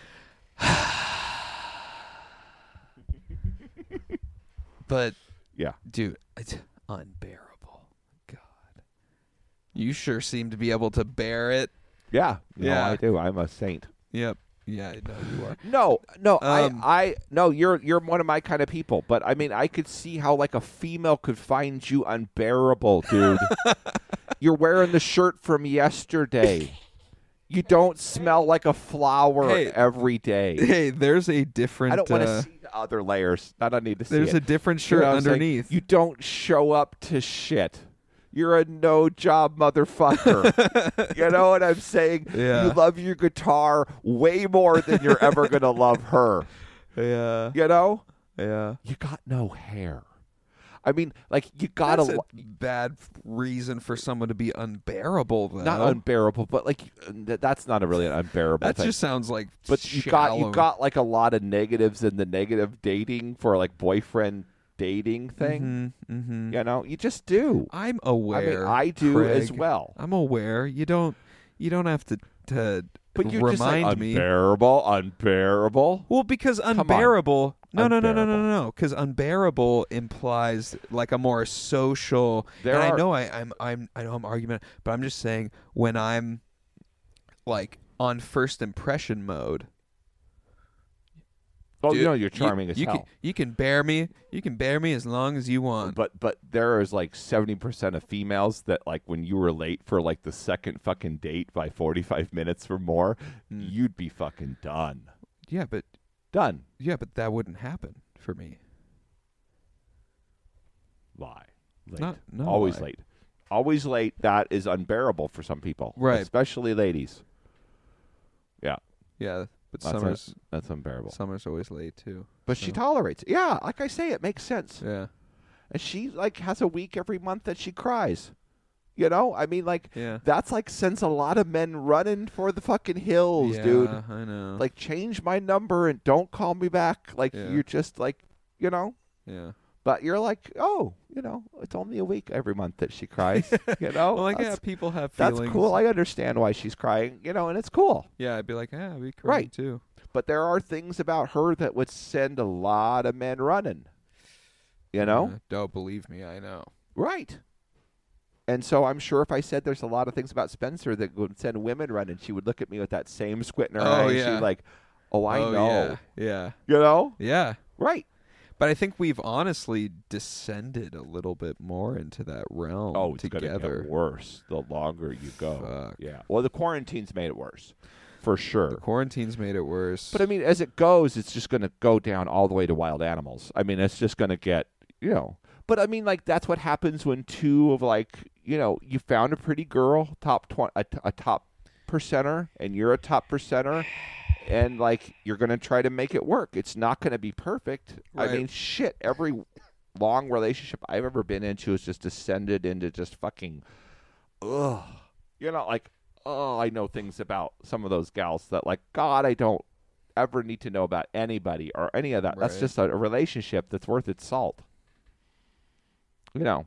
But, yeah, dude, it's unbearable. God. You sure seem to be able to bear it. Yeah. No, Yeah. I do. I'm a saint. Yep. Yeah, I know you are. No, no, you're one of my kind of people. But I mean, I could see how like a female could find you unbearable, dude. You're wearing the shirt from yesterday. You don't smell like a flower every day. Hey, there's a different. I don't want to see the other layers. I don't need to see There's it. a different shirt underneath. You don't show up to shit. You're a no-job motherfucker. You know what I'm saying? Yeah. You love your guitar way more than you're ever going to love her. Yeah. You know? Yeah. You got no hair. I mean, like, you got That's a bad reason for someone to be unbearable, though. Not unbearable, but, like, that's not really an unbearable that thing. just sounds like But you got, like, a lot of negatives in the negative dating for, like, boyfriend dating thing. Mm-hmm. You know, you just do. I'm aware. I do Craig. as well. I'm aware. You don't have to but you're remind just like, me. Unbearable. Well, because unbearable. No. Because unbearable implies like a more social. I know I'm argument, but I'm just saying when I'm like on first impression mode. Oh, dude, you know you're charming as hell. You can bear me. You can bear me as long as you want. But there is like 70% of females that like when you were late for like the second fucking date by 45 minutes or more, you'd be fucking done. Yeah, but done. Yeah, but that wouldn't happen for me. Lie. Late. Not always lie. late. Always late. That is unbearable for some people, right? Especially ladies. Yeah. Yeah. But that's unbearable. Summer's always late too. But she tolerates it. Yeah, like I say, it makes sense. Yeah. And she like has a week every month that she cries. You know? I mean, like, that's like sends a lot of men running for the fucking hills, dude. Yeah, I know. Like, change my number and don't call me back. Like, you're just like, you know? Yeah. But you're like, oh, you know, it's only a week every month that she cries. You know? Well, like, people have feelings. That's cool. I understand why she's crying, you know, and it's cool. Yeah, I'd be like, I'd be crying too. But there are things about her that would send a lot of men running. You know? Don't believe me, I know. Right. And so I'm sure if I said there's a lot of things about Spencer that would send women running, she would look at me with that same squint in her eye. Yeah. She'd like, I know. Yeah. You know? Yeah. Right. But I think we've honestly descended a little bit more into that realm together. It's going to get worse the longer you go. Fuck. Yeah. Well, the quarantine's made it worse. For sure. The quarantine's made it worse. But, I mean, as it goes, it's just going to go down all the way to wild animals. I mean, it's just going to get, you know. But, I mean, like, that's what happens when two of, like, you know, you found a pretty girl, a top percenter, and you're a top percenter, and, like, you're going to try to make it work. It's not going to be perfect. Right. I mean, shit, every long relationship I've ever been into has just descended into just fucking, ugh. You know, like, I know things about some of those gals that, like, God, I don't ever need to know about anybody or any of that. Right. That's just a relationship that's worth its salt. You know.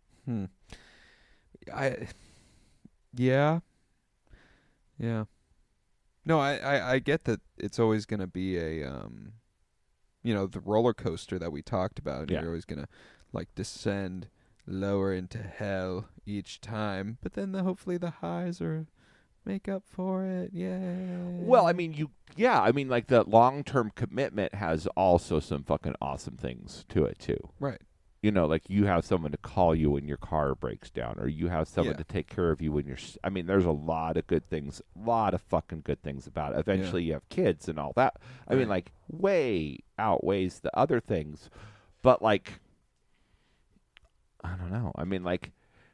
Yeah. No, I get that it's always going to be a, the roller coaster that we talked about. Yeah. You're always going to, like, descend lower into hell each time. But then hopefully the highs make up for it. Yeah. Well, I mean, like, the long-term commitment has also some fucking awesome things to it, too. Right. You know, like you have someone to call you when your car breaks down, or you have someone to take care of you when you're. I mean, there's a lot of good things, a lot of fucking good things about it. Eventually, you have kids and all that. I mean, like, way outweighs the other things. But, like, I don't know. I mean, like,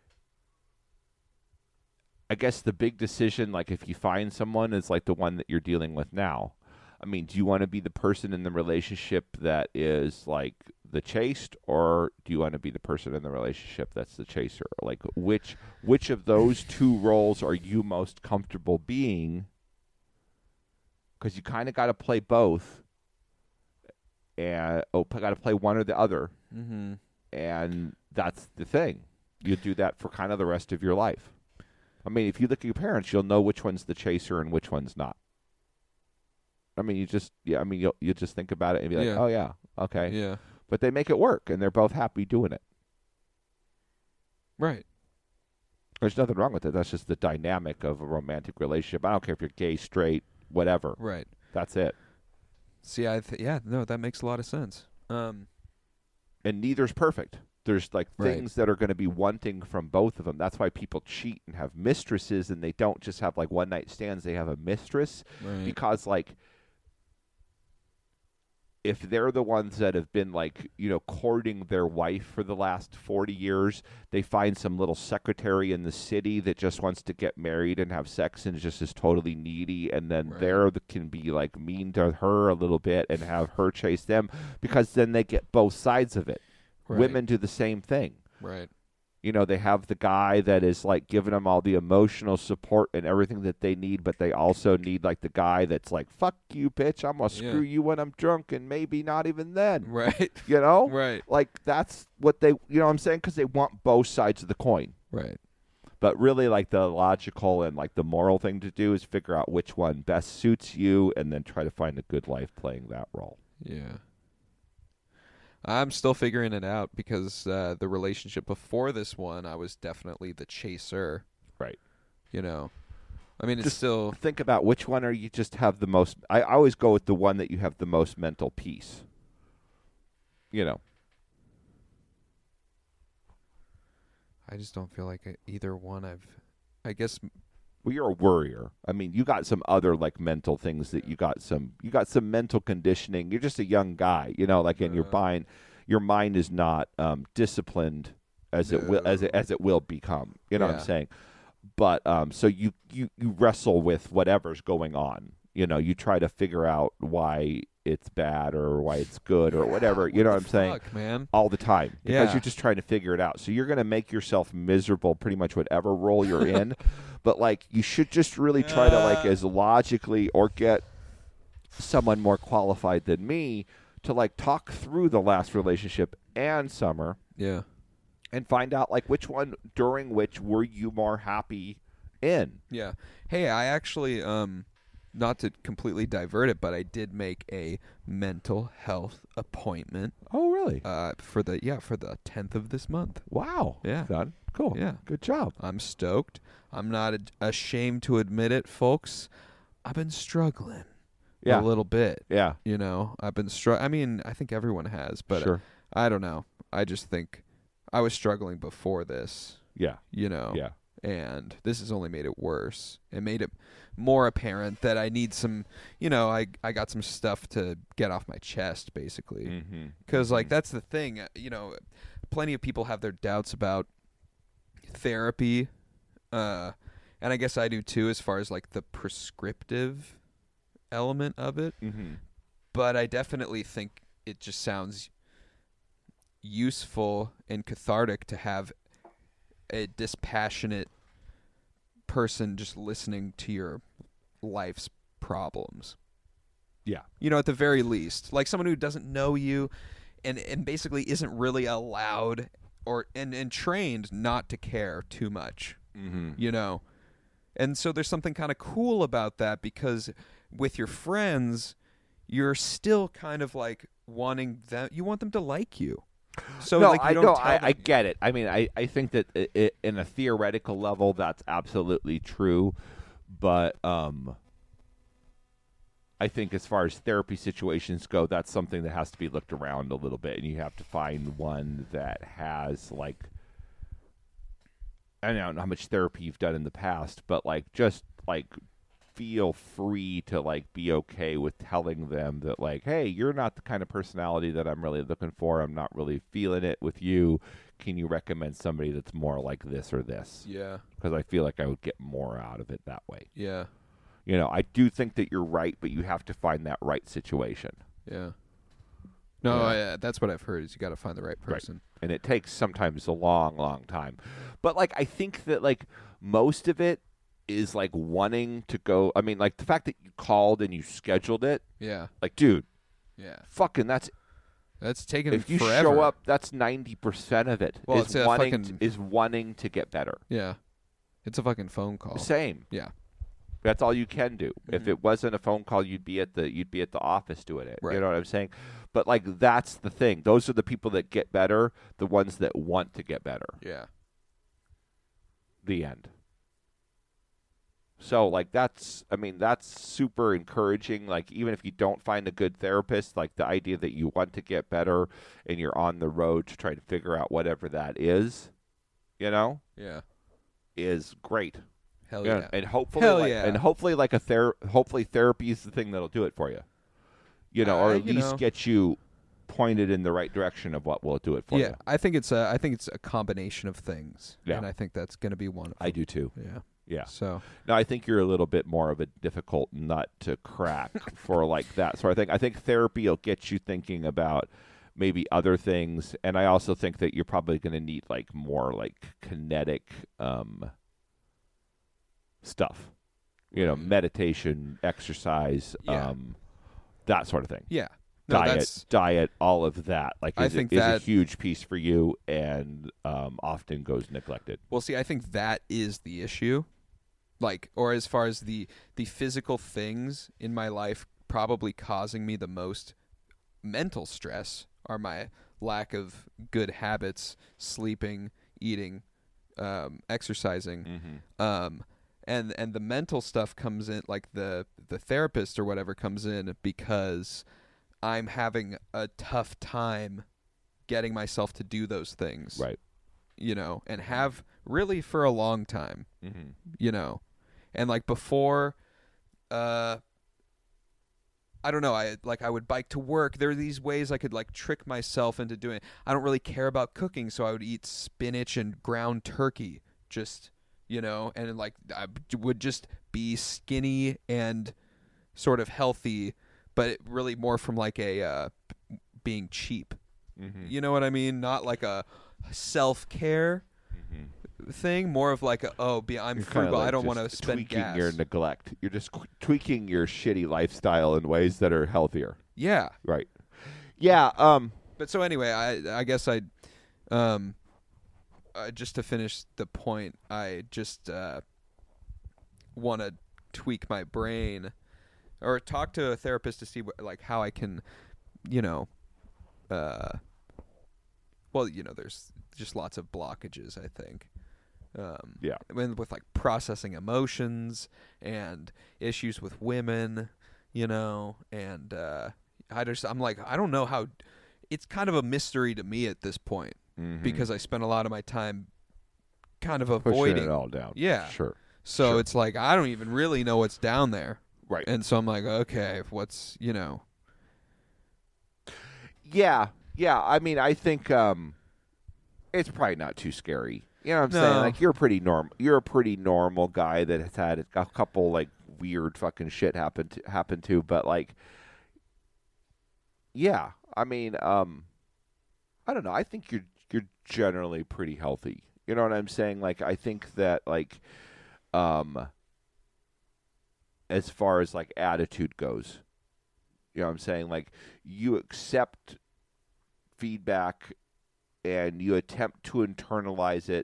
I guess the big decision, like, if you find someone, is like the one that you're dealing with now. I mean, do you want to be the person in the relationship that is, like, the chased, or do you want to be the person in the relationship that's the chaser? Like, which of those two roles are you most comfortable being? Because you kind of got to play both, and got to play one or the other, and that's the thing. You do that for kind of the rest of your life. I mean, if you look at your parents, you'll know which one's the chaser and which one's not. I mean, you just think about it and be like, oh yeah, okay, yeah. But they make it work, and they're both happy doing it. Right. There's nothing wrong with it. That's just the dynamic of a romantic relationship. I don't care if you're gay, straight, whatever. Right. That's it. See, that makes a lot of sense. And neither's perfect. There's, like, things that are going to be wanting from both of them. That's why people cheat and have mistresses, and they don't just have, like, one-night stands. They have a mistress. Right. Because, like, if they're the ones that have been, like, you know, courting their wife for the last 40 years, they find some little secretary in the city that just wants to get married and have sex and just is totally needy, and then can be, like, mean to her a little bit and have her chase them, because then they get both sides of it. Right. Women do the same thing. Right. You know, they have the guy that is, like, giving them all the emotional support and everything that they need, but they also need, like, the guy that's like, fuck you, bitch, I'm going to screw you when I'm drunk, and maybe not even then. Right. You know? Right. Like, that's what they, you know what I'm saying? Because they want both sides of the coin. Right. But really, like, the logical and, like, the moral thing to do is figure out which one best suits you and then try to find a good life playing that role. Yeah. I'm still figuring it out because the relationship before this one, I was definitely the chaser. Right. You know, I mean, it's just still... think about which one are you just have the most... I always go with the one that you have the most mental peace. You know. I just don't feel like either one I guess... Well, you're a worrier. I mean, you got some other, like, mental things that you got some mental conditioning. You're just a young guy, you know, like, and your mind is not disciplined as it will become. You know what I'm saying? But so you wrestle with whatever's going on. You know, you try to figure out why it's bad or why it's good or whatever. You know what I'm saying? Man. All the time. Because you're just trying to figure it out. So you're going to make yourself miserable pretty much whatever role you're in. But, like, you should just really try to, like, as logically or get someone more qualified than me to, like, talk through the last relationship and Summer. Yeah. And find out, like, which one during which were you more happy in. Yeah. Hey, I actually, not to completely divert it, but I did make a mental health appointment. Oh, really? For the 10th of this month. Wow. Yeah. Done. Cool. Yeah. Good job. I'm stoked. I'm not ashamed to admit it, folks. I've been struggling a little bit. Yeah. You know, I've been I mean, I think everyone has, but sure. I don't know. I just think I was struggling before this. Yeah. You know. Yeah. And this has only made it worse. It made it more apparent that I need some, you know, I got some stuff to get off my chest, basically. Because, like, that's the thing. You know, plenty of people have their doubts about therapy. And I guess I do, too, as far as, like, the prescriptive element of it. But I definitely think it just sounds useful and cathartic to have a dispassionate person just listening to your life's problems. Yeah. You know, at the very least. Like someone who doesn't know you and basically isn't really allowed and trained not to care too much. You know? And so there's something kind of cool about that because with your friends, you're still kind of like wanting them, you want them to like you. So no, like I get it. I mean, I think that in a theoretical level, that's absolutely true. But I think as far as therapy situations go, that's something that has to be looked around a little bit, and you have to find one that has like, I don't know how much therapy you've done in the past, but like just like feel free to like be okay with telling them that like, hey, you're not the kind of personality that I'm really looking for. I'm not really feeling it with you. Can you recommend somebody that's more like this or this? Yeah. Because I feel like I would get more out of it that way. Yeah. You know, I do think that you're right, but you have to find that right situation. Yeah. No, that's what I've heard is you got to find the right person. Right. And it takes sometimes a long, long time. But like, I think that like most of it is like wanting to go. I mean, like the fact that you called and you scheduled it. Yeah. Like, dude. Yeah. Fucking that's taken if you forever. show up, that's 90% of it. Well, is wanting to get better. Yeah. It's a fucking phone call. Same. Yeah. That's all you can do. Mm-hmm. If it wasn't a phone call, you'd be at the office doing it. Right. You know what I'm saying? But like that's the thing. Those are the people that get better, the ones that want to get better. Yeah. The end. So like that's super encouraging. Like even if you don't find a good therapist, like the idea that you want to get better and you're on the road to try to figure out whatever that is, you know? Yeah. Is great. Hell yeah. And hopefully hopefully therapy is the thing that'll do it for you. You know, or at least get you pointed in the right direction of what will do it for you. Yeah, I think it's a combination of things. Yeah. And I think that's going to be one of them. I do too. Yeah. Yeah. So no, I think you're a little bit more of a difficult nut to crack for like that sort of thing. I think therapy will get you thinking about maybe other things, and I also think that you're probably going to need like more like kinetic stuff. You know, meditation, exercise, that sort of thing. Yeah. No, diet, all of that. Like, I think is that a huge piece for you, and often goes neglected. Well, see, I think that is the issue. Like, or as far as the physical things in my life probably causing me the most mental stress are my lack of good habits, sleeping, eating, exercising. Mm-hmm. And the mental stuff comes in, like the therapist or whatever comes in because I'm having a tough time getting myself to do those things. Right. You know, and have really for a long time. Mm-hmm. You know. And like before I don't know, I would bike to work. There are these ways I could like trick myself into doing it. I don't really care about cooking, so I would eat spinach and ground turkey, just, you know, and like I would just be skinny and sort of healthy, but really more from like a being cheap. Mm-hmm. You know what I mean? Not like a self-care thing, more of like I'm frugal. Like I don't want to spend tweaking gas. your neglect. You're just tweaking your shitty lifestyle in ways that are healthier. Yeah. Right. Yeah. But so anyway, I guess just to finish the point, I just want to tweak my brain or talk to a therapist to see like how I can, you know, well, you know, there's just lots of blockages, I think. With like processing emotions and issues with women, you know, and I'm like, I don't know how. It's kind of a mystery to me at this point because I spent a lot of my time kind of avoiding pushing it all down. Yeah, sure. So it's like I don't even really know what's down there, right? And so I'm like, okay, what's, you know? Yeah. I mean, I think it's probably not too scary. You know what I'm saying? Like you're pretty normal. You're a pretty normal guy that has had a couple like weird fucking shit happen to, but like, yeah. I mean, I don't know. I think you're generally pretty healthy. You know what I'm saying? Like I think that like, as far as like attitude goes, you know what I'm saying? Like you accept feedback and you attempt to internalize it,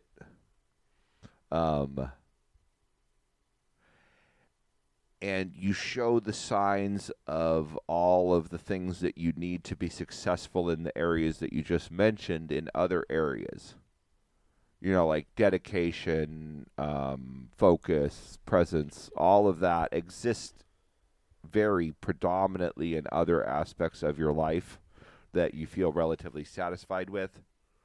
and you show the signs of all of the things that you need to be successful in the areas that you just mentioned in other areas. You know, like dedication, focus, presence, all of that exists vary predominantly in other aspects of your life that you feel relatively satisfied with.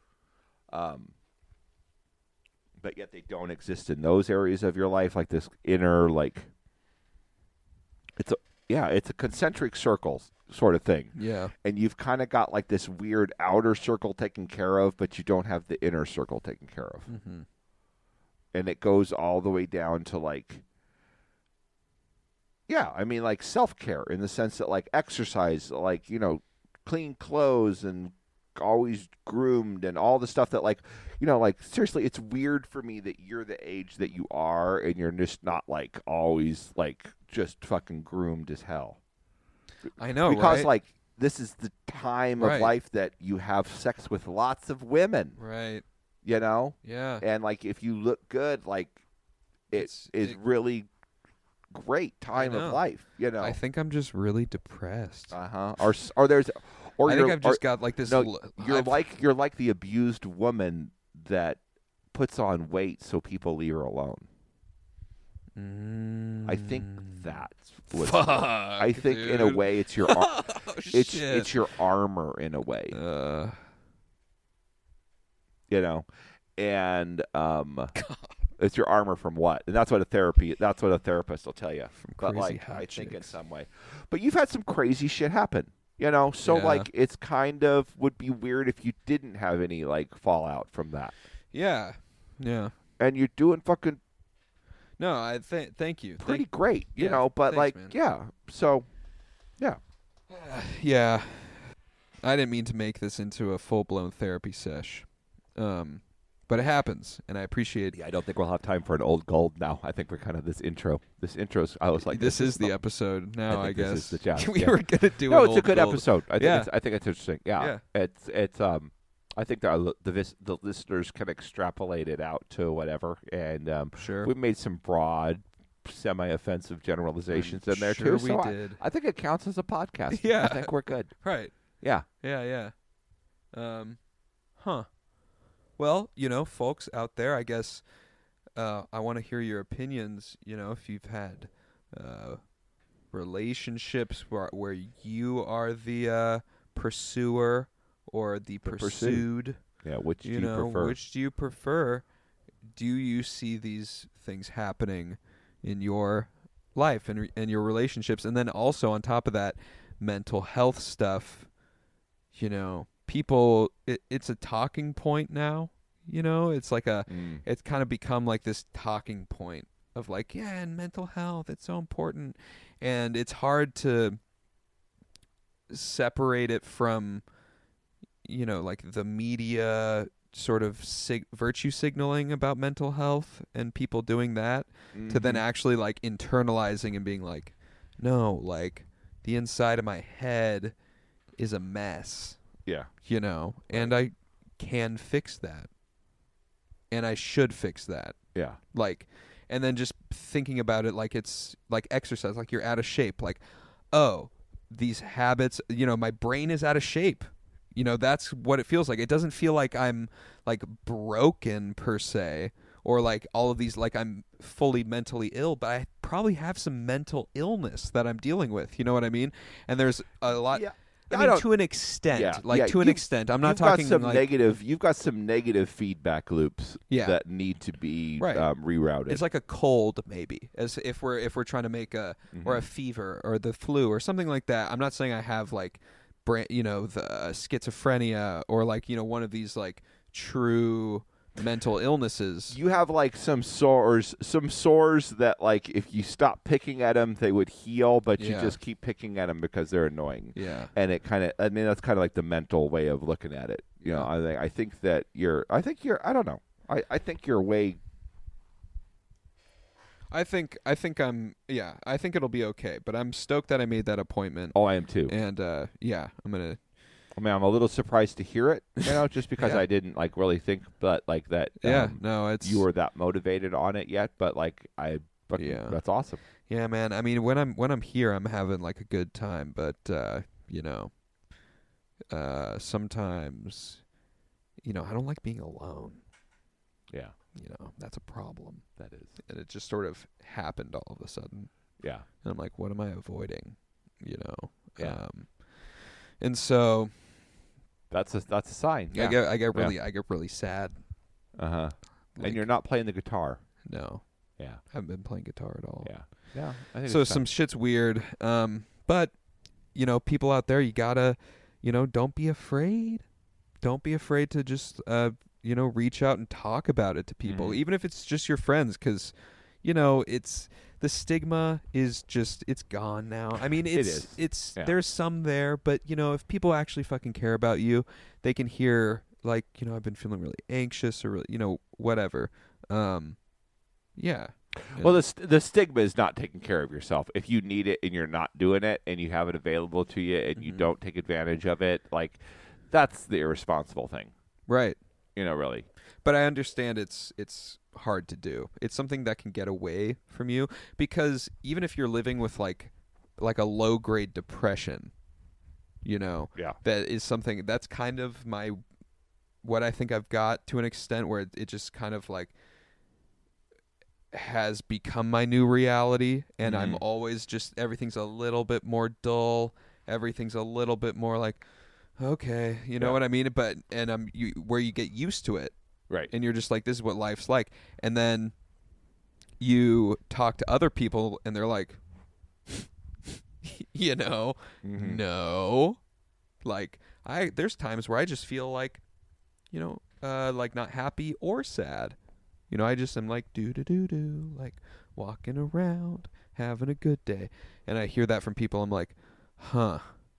But yet they don't exist in those areas of your life, like this inner, like, it's a concentric circle sort of thing. Yeah. And you've kind of got like this weird outer circle taken care of, but you don't have the inner circle taken care of. Mm-hmm. And it goes all the way down to like, like self-care in the sense that like exercise, like, clean clothes and always groomed and all the stuff that like, like seriously, it's weird for me that you're the age that you are and you're just not like always like just fucking groomed as hell. I know, because right? like this is the time of life that you have sex with lots of women. Right. Yeah. And like if you look good, like it is really great time of life. I think I'm just really depressed. Or there's, or I think I've just got like this. No, you're like the abused woman that puts on weight so people leave her alone. I think that's what. Fuck, I think dude. in a way it's your it's your armor in a way. And it's your armor from what? And that's what a therapist will tell you. From but crazy like hot I chicks. think in some way. But you've had some crazy shit happen. So like it's kind of would be weird if you didn't have any like fallout from that. Yeah. And you're doing fucking No, I thank you. pretty great, but thanks, like man. yeah. So yeah. Yeah. I didn't mean to make this into a full-blown therapy sesh. But it happens, and I appreciate Yeah, I don't think we'll have time for an old gold now. I think we're kind of this intro's I was like this is the episode now, I guess. This is the jazz. We were going to do No, an it's a old good gold. episode. I think it's interesting. Yeah. It's I think the listeners can extrapolate it out to whatever, and Sure. we made some broad, semi-offensive generalizations in there Sure too. we So did. I think it counts as a podcast. Yeah. I think we're good. Right. Yeah. Yeah. Well, folks out there, I guess I want to hear your opinions, if you've had relationships where you are the pursuer or the pursued. Yeah, which do you prefer? Which do you prefer? Do you see these things happening in your life and your relationships? And then also on top of that, mental health stuff, people, it's a talking point now. It's like it's kind of become like this talking point of like, and mental health, it's so important. And it's hard to separate it from, like the media sort of virtue signaling about mental health and people doing that to then actually like internalizing and being like, no, like the inside of my head is a mess. Yeah. And I can fix that. And I should fix that. Yeah. Like, and then just thinking about it like it's like exercise, like you're out of shape. Like, oh, these habits, my brain is out of shape. That's what it feels like. It doesn't feel like I'm like broken per se, or like all of these, like I'm fully mentally ill, but I probably have some mental illness that I'm dealing with. You know what I mean? And there's a lot. Yeah. I mean, to an extent, to an extent. I'm not talking like negative. You've got some negative feedback loops that need to be rerouted. It's like a cold, maybe, as if we're trying to make a or a fever or the flu or something like that. I'm not saying I have like, the schizophrenia or like one of these like true mental illnesses. You have like some sores that like if you stop picking at them they would heal, but you just keep picking at them because they're annoying. Yeah. And it kind of, I mean, that's kind of like the mental way of looking at it. I think you're way. I think it'll be okay, but I'm stoked that I made that appointment. Oh, I am too. And I'm gonna. I mean, I'm a little surprised to hear it, just because I didn't like really think, but like that. You were that motivated on it yet, but like that's awesome. Yeah, man. I mean, when I'm here, I'm having like a good time, but sometimes, I don't like being alone. Yeah. That's a problem. That is. And it just sort of happened all of a sudden. Yeah. And I'm like, what am I avoiding? You know? Yeah. And so that's a sign. Yeah. I get really sad. Uh-huh. Like, and you're not playing the guitar. No. Yeah. I haven't been playing guitar at all. Yeah. Yeah. I think So some shit's weird. But, you know, people out there, you gotta, you know, don't be afraid. Don't be afraid to just, you know, reach out and talk about it to people, even if it's just your friends, because, you know, the stigma is just, it's gone now. I mean, it's there's some there, but, you know, if people actually fucking care about you, they can hear, like, you know, I've been feeling really anxious or, you know, whatever. Yeah. Well, the stigma is not taking care of yourself. If you need it and you're not doing it and you have it available to you and you don't take advantage of it, like, that's the irresponsible thing. Right. You know, really. But I understand it's hard to do. It's something that can get away from you, because even if you're living with like a low grade depression, you know, that is something that's kind of what I think I've got to an extent where it just kind of like has become my new reality, and I'm always just, everything's a little bit more dull, everything's a little bit more like, okay, you know what I mean? But where you get used to it, right? And you're just like, this is what life's like, and then you talk to other people, and they're like, you know, no, like there's times where I just feel like, you know, like not happy or sad. You know, I just am like, do, like walking around, having a good day. And I hear that from people. I'm like, huh,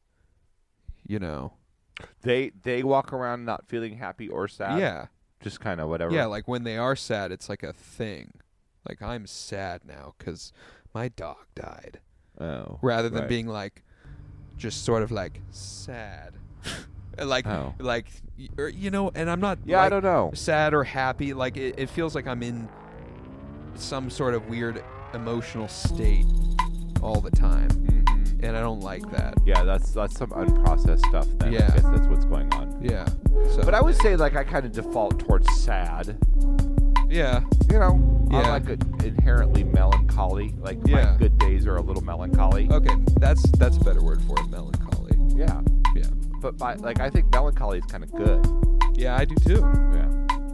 you know. They walk around not feeling happy or sad? Yeah. Just kind of whatever? Yeah, like when they are sad, it's like a thing. Like, I'm sad now because my dog died. Oh. Rather than being like, just sort of like sad. Like, or, you know, and I'm not, I don't know, sad or happy. Like, it feels like I'm in some sort of weird emotional state all the time, and I don't like that. Yeah, that's some unprocessed stuff. Then I guess that's what's going on. Yeah. So, but I would say, like, I kind of default towards sad. Yeah. You know, I'm like inherently melancholy. Like, my good days are a little melancholy. Okay, that's a better word for it, melancholy. Yeah. Yeah. But I think melancholy is kind of good. Yeah, I do too. Yeah.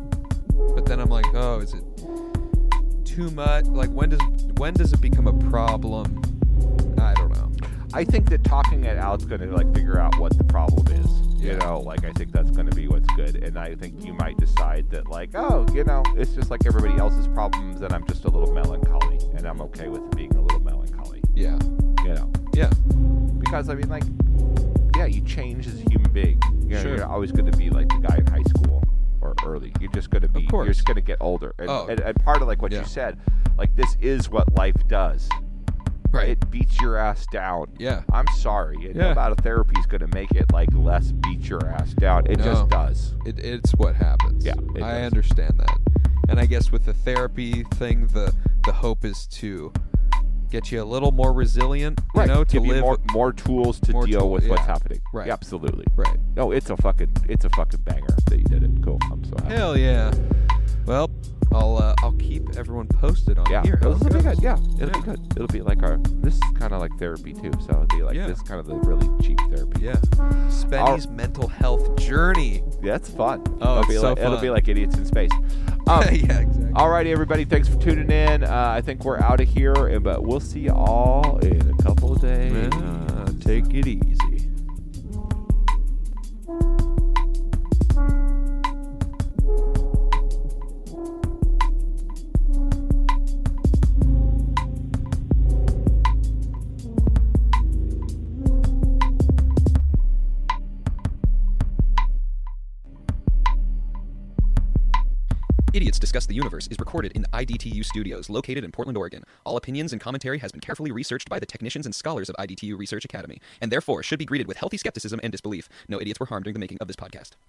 But then I'm like, oh, is it too much? Like, when does it become a problem? I don't know. I think that talking it out's going to, like, figure out what the problem is. You know, like, I think that's going to be what's good. And I think you might decide that, like, oh, you know, it's just like everybody else's problems, and I'm just a little melancholy, and I'm okay with being a little melancholy. Yeah. You know. Yeah. Because, I mean, like, yeah, you change as a human being. You know, you're always going to be like the guy in high school or early. You're just going to be. You're just going to get older. And, and part of, like, what you said, like, this is what life does. Right. It beats your ass down. Yeah. I'm sorry. And no amount of therapy is going to make it, like, less beat your ass down. It just does. It's what happens. Yeah. I understand that. And I guess with the therapy thing, the hope is to get you a little more resilient, you know, to give live you more tools to deal with what's happening. Right. Yeah, absolutely. Right. No, it's a fucking banger that you did it. Cool. I'm so happy. Hell yeah. Well, I'll keep everyone posted on here. It'll be good. Yeah, it'll be good. It'll be like this is kind of like therapy too. So it'll be like this kind of the really cheap therapy. Yeah. Spenny's mental health journey. Yeah, it's fun. Oh, It'll be like Idiots in Space. Yeah, exactly. Alrighty, everybody. Thanks for tuning in. I think we're out of here, but we'll see you all in a couple of days. Take it easy. Idiots Discuss the Universe is recorded in the IDTU studios located in Portland, Oregon. All opinions and commentary has been carefully researched by the technicians and scholars of IDTU Research Academy, and therefore should be greeted with healthy skepticism and disbelief. No idiots were harmed during the making of this podcast.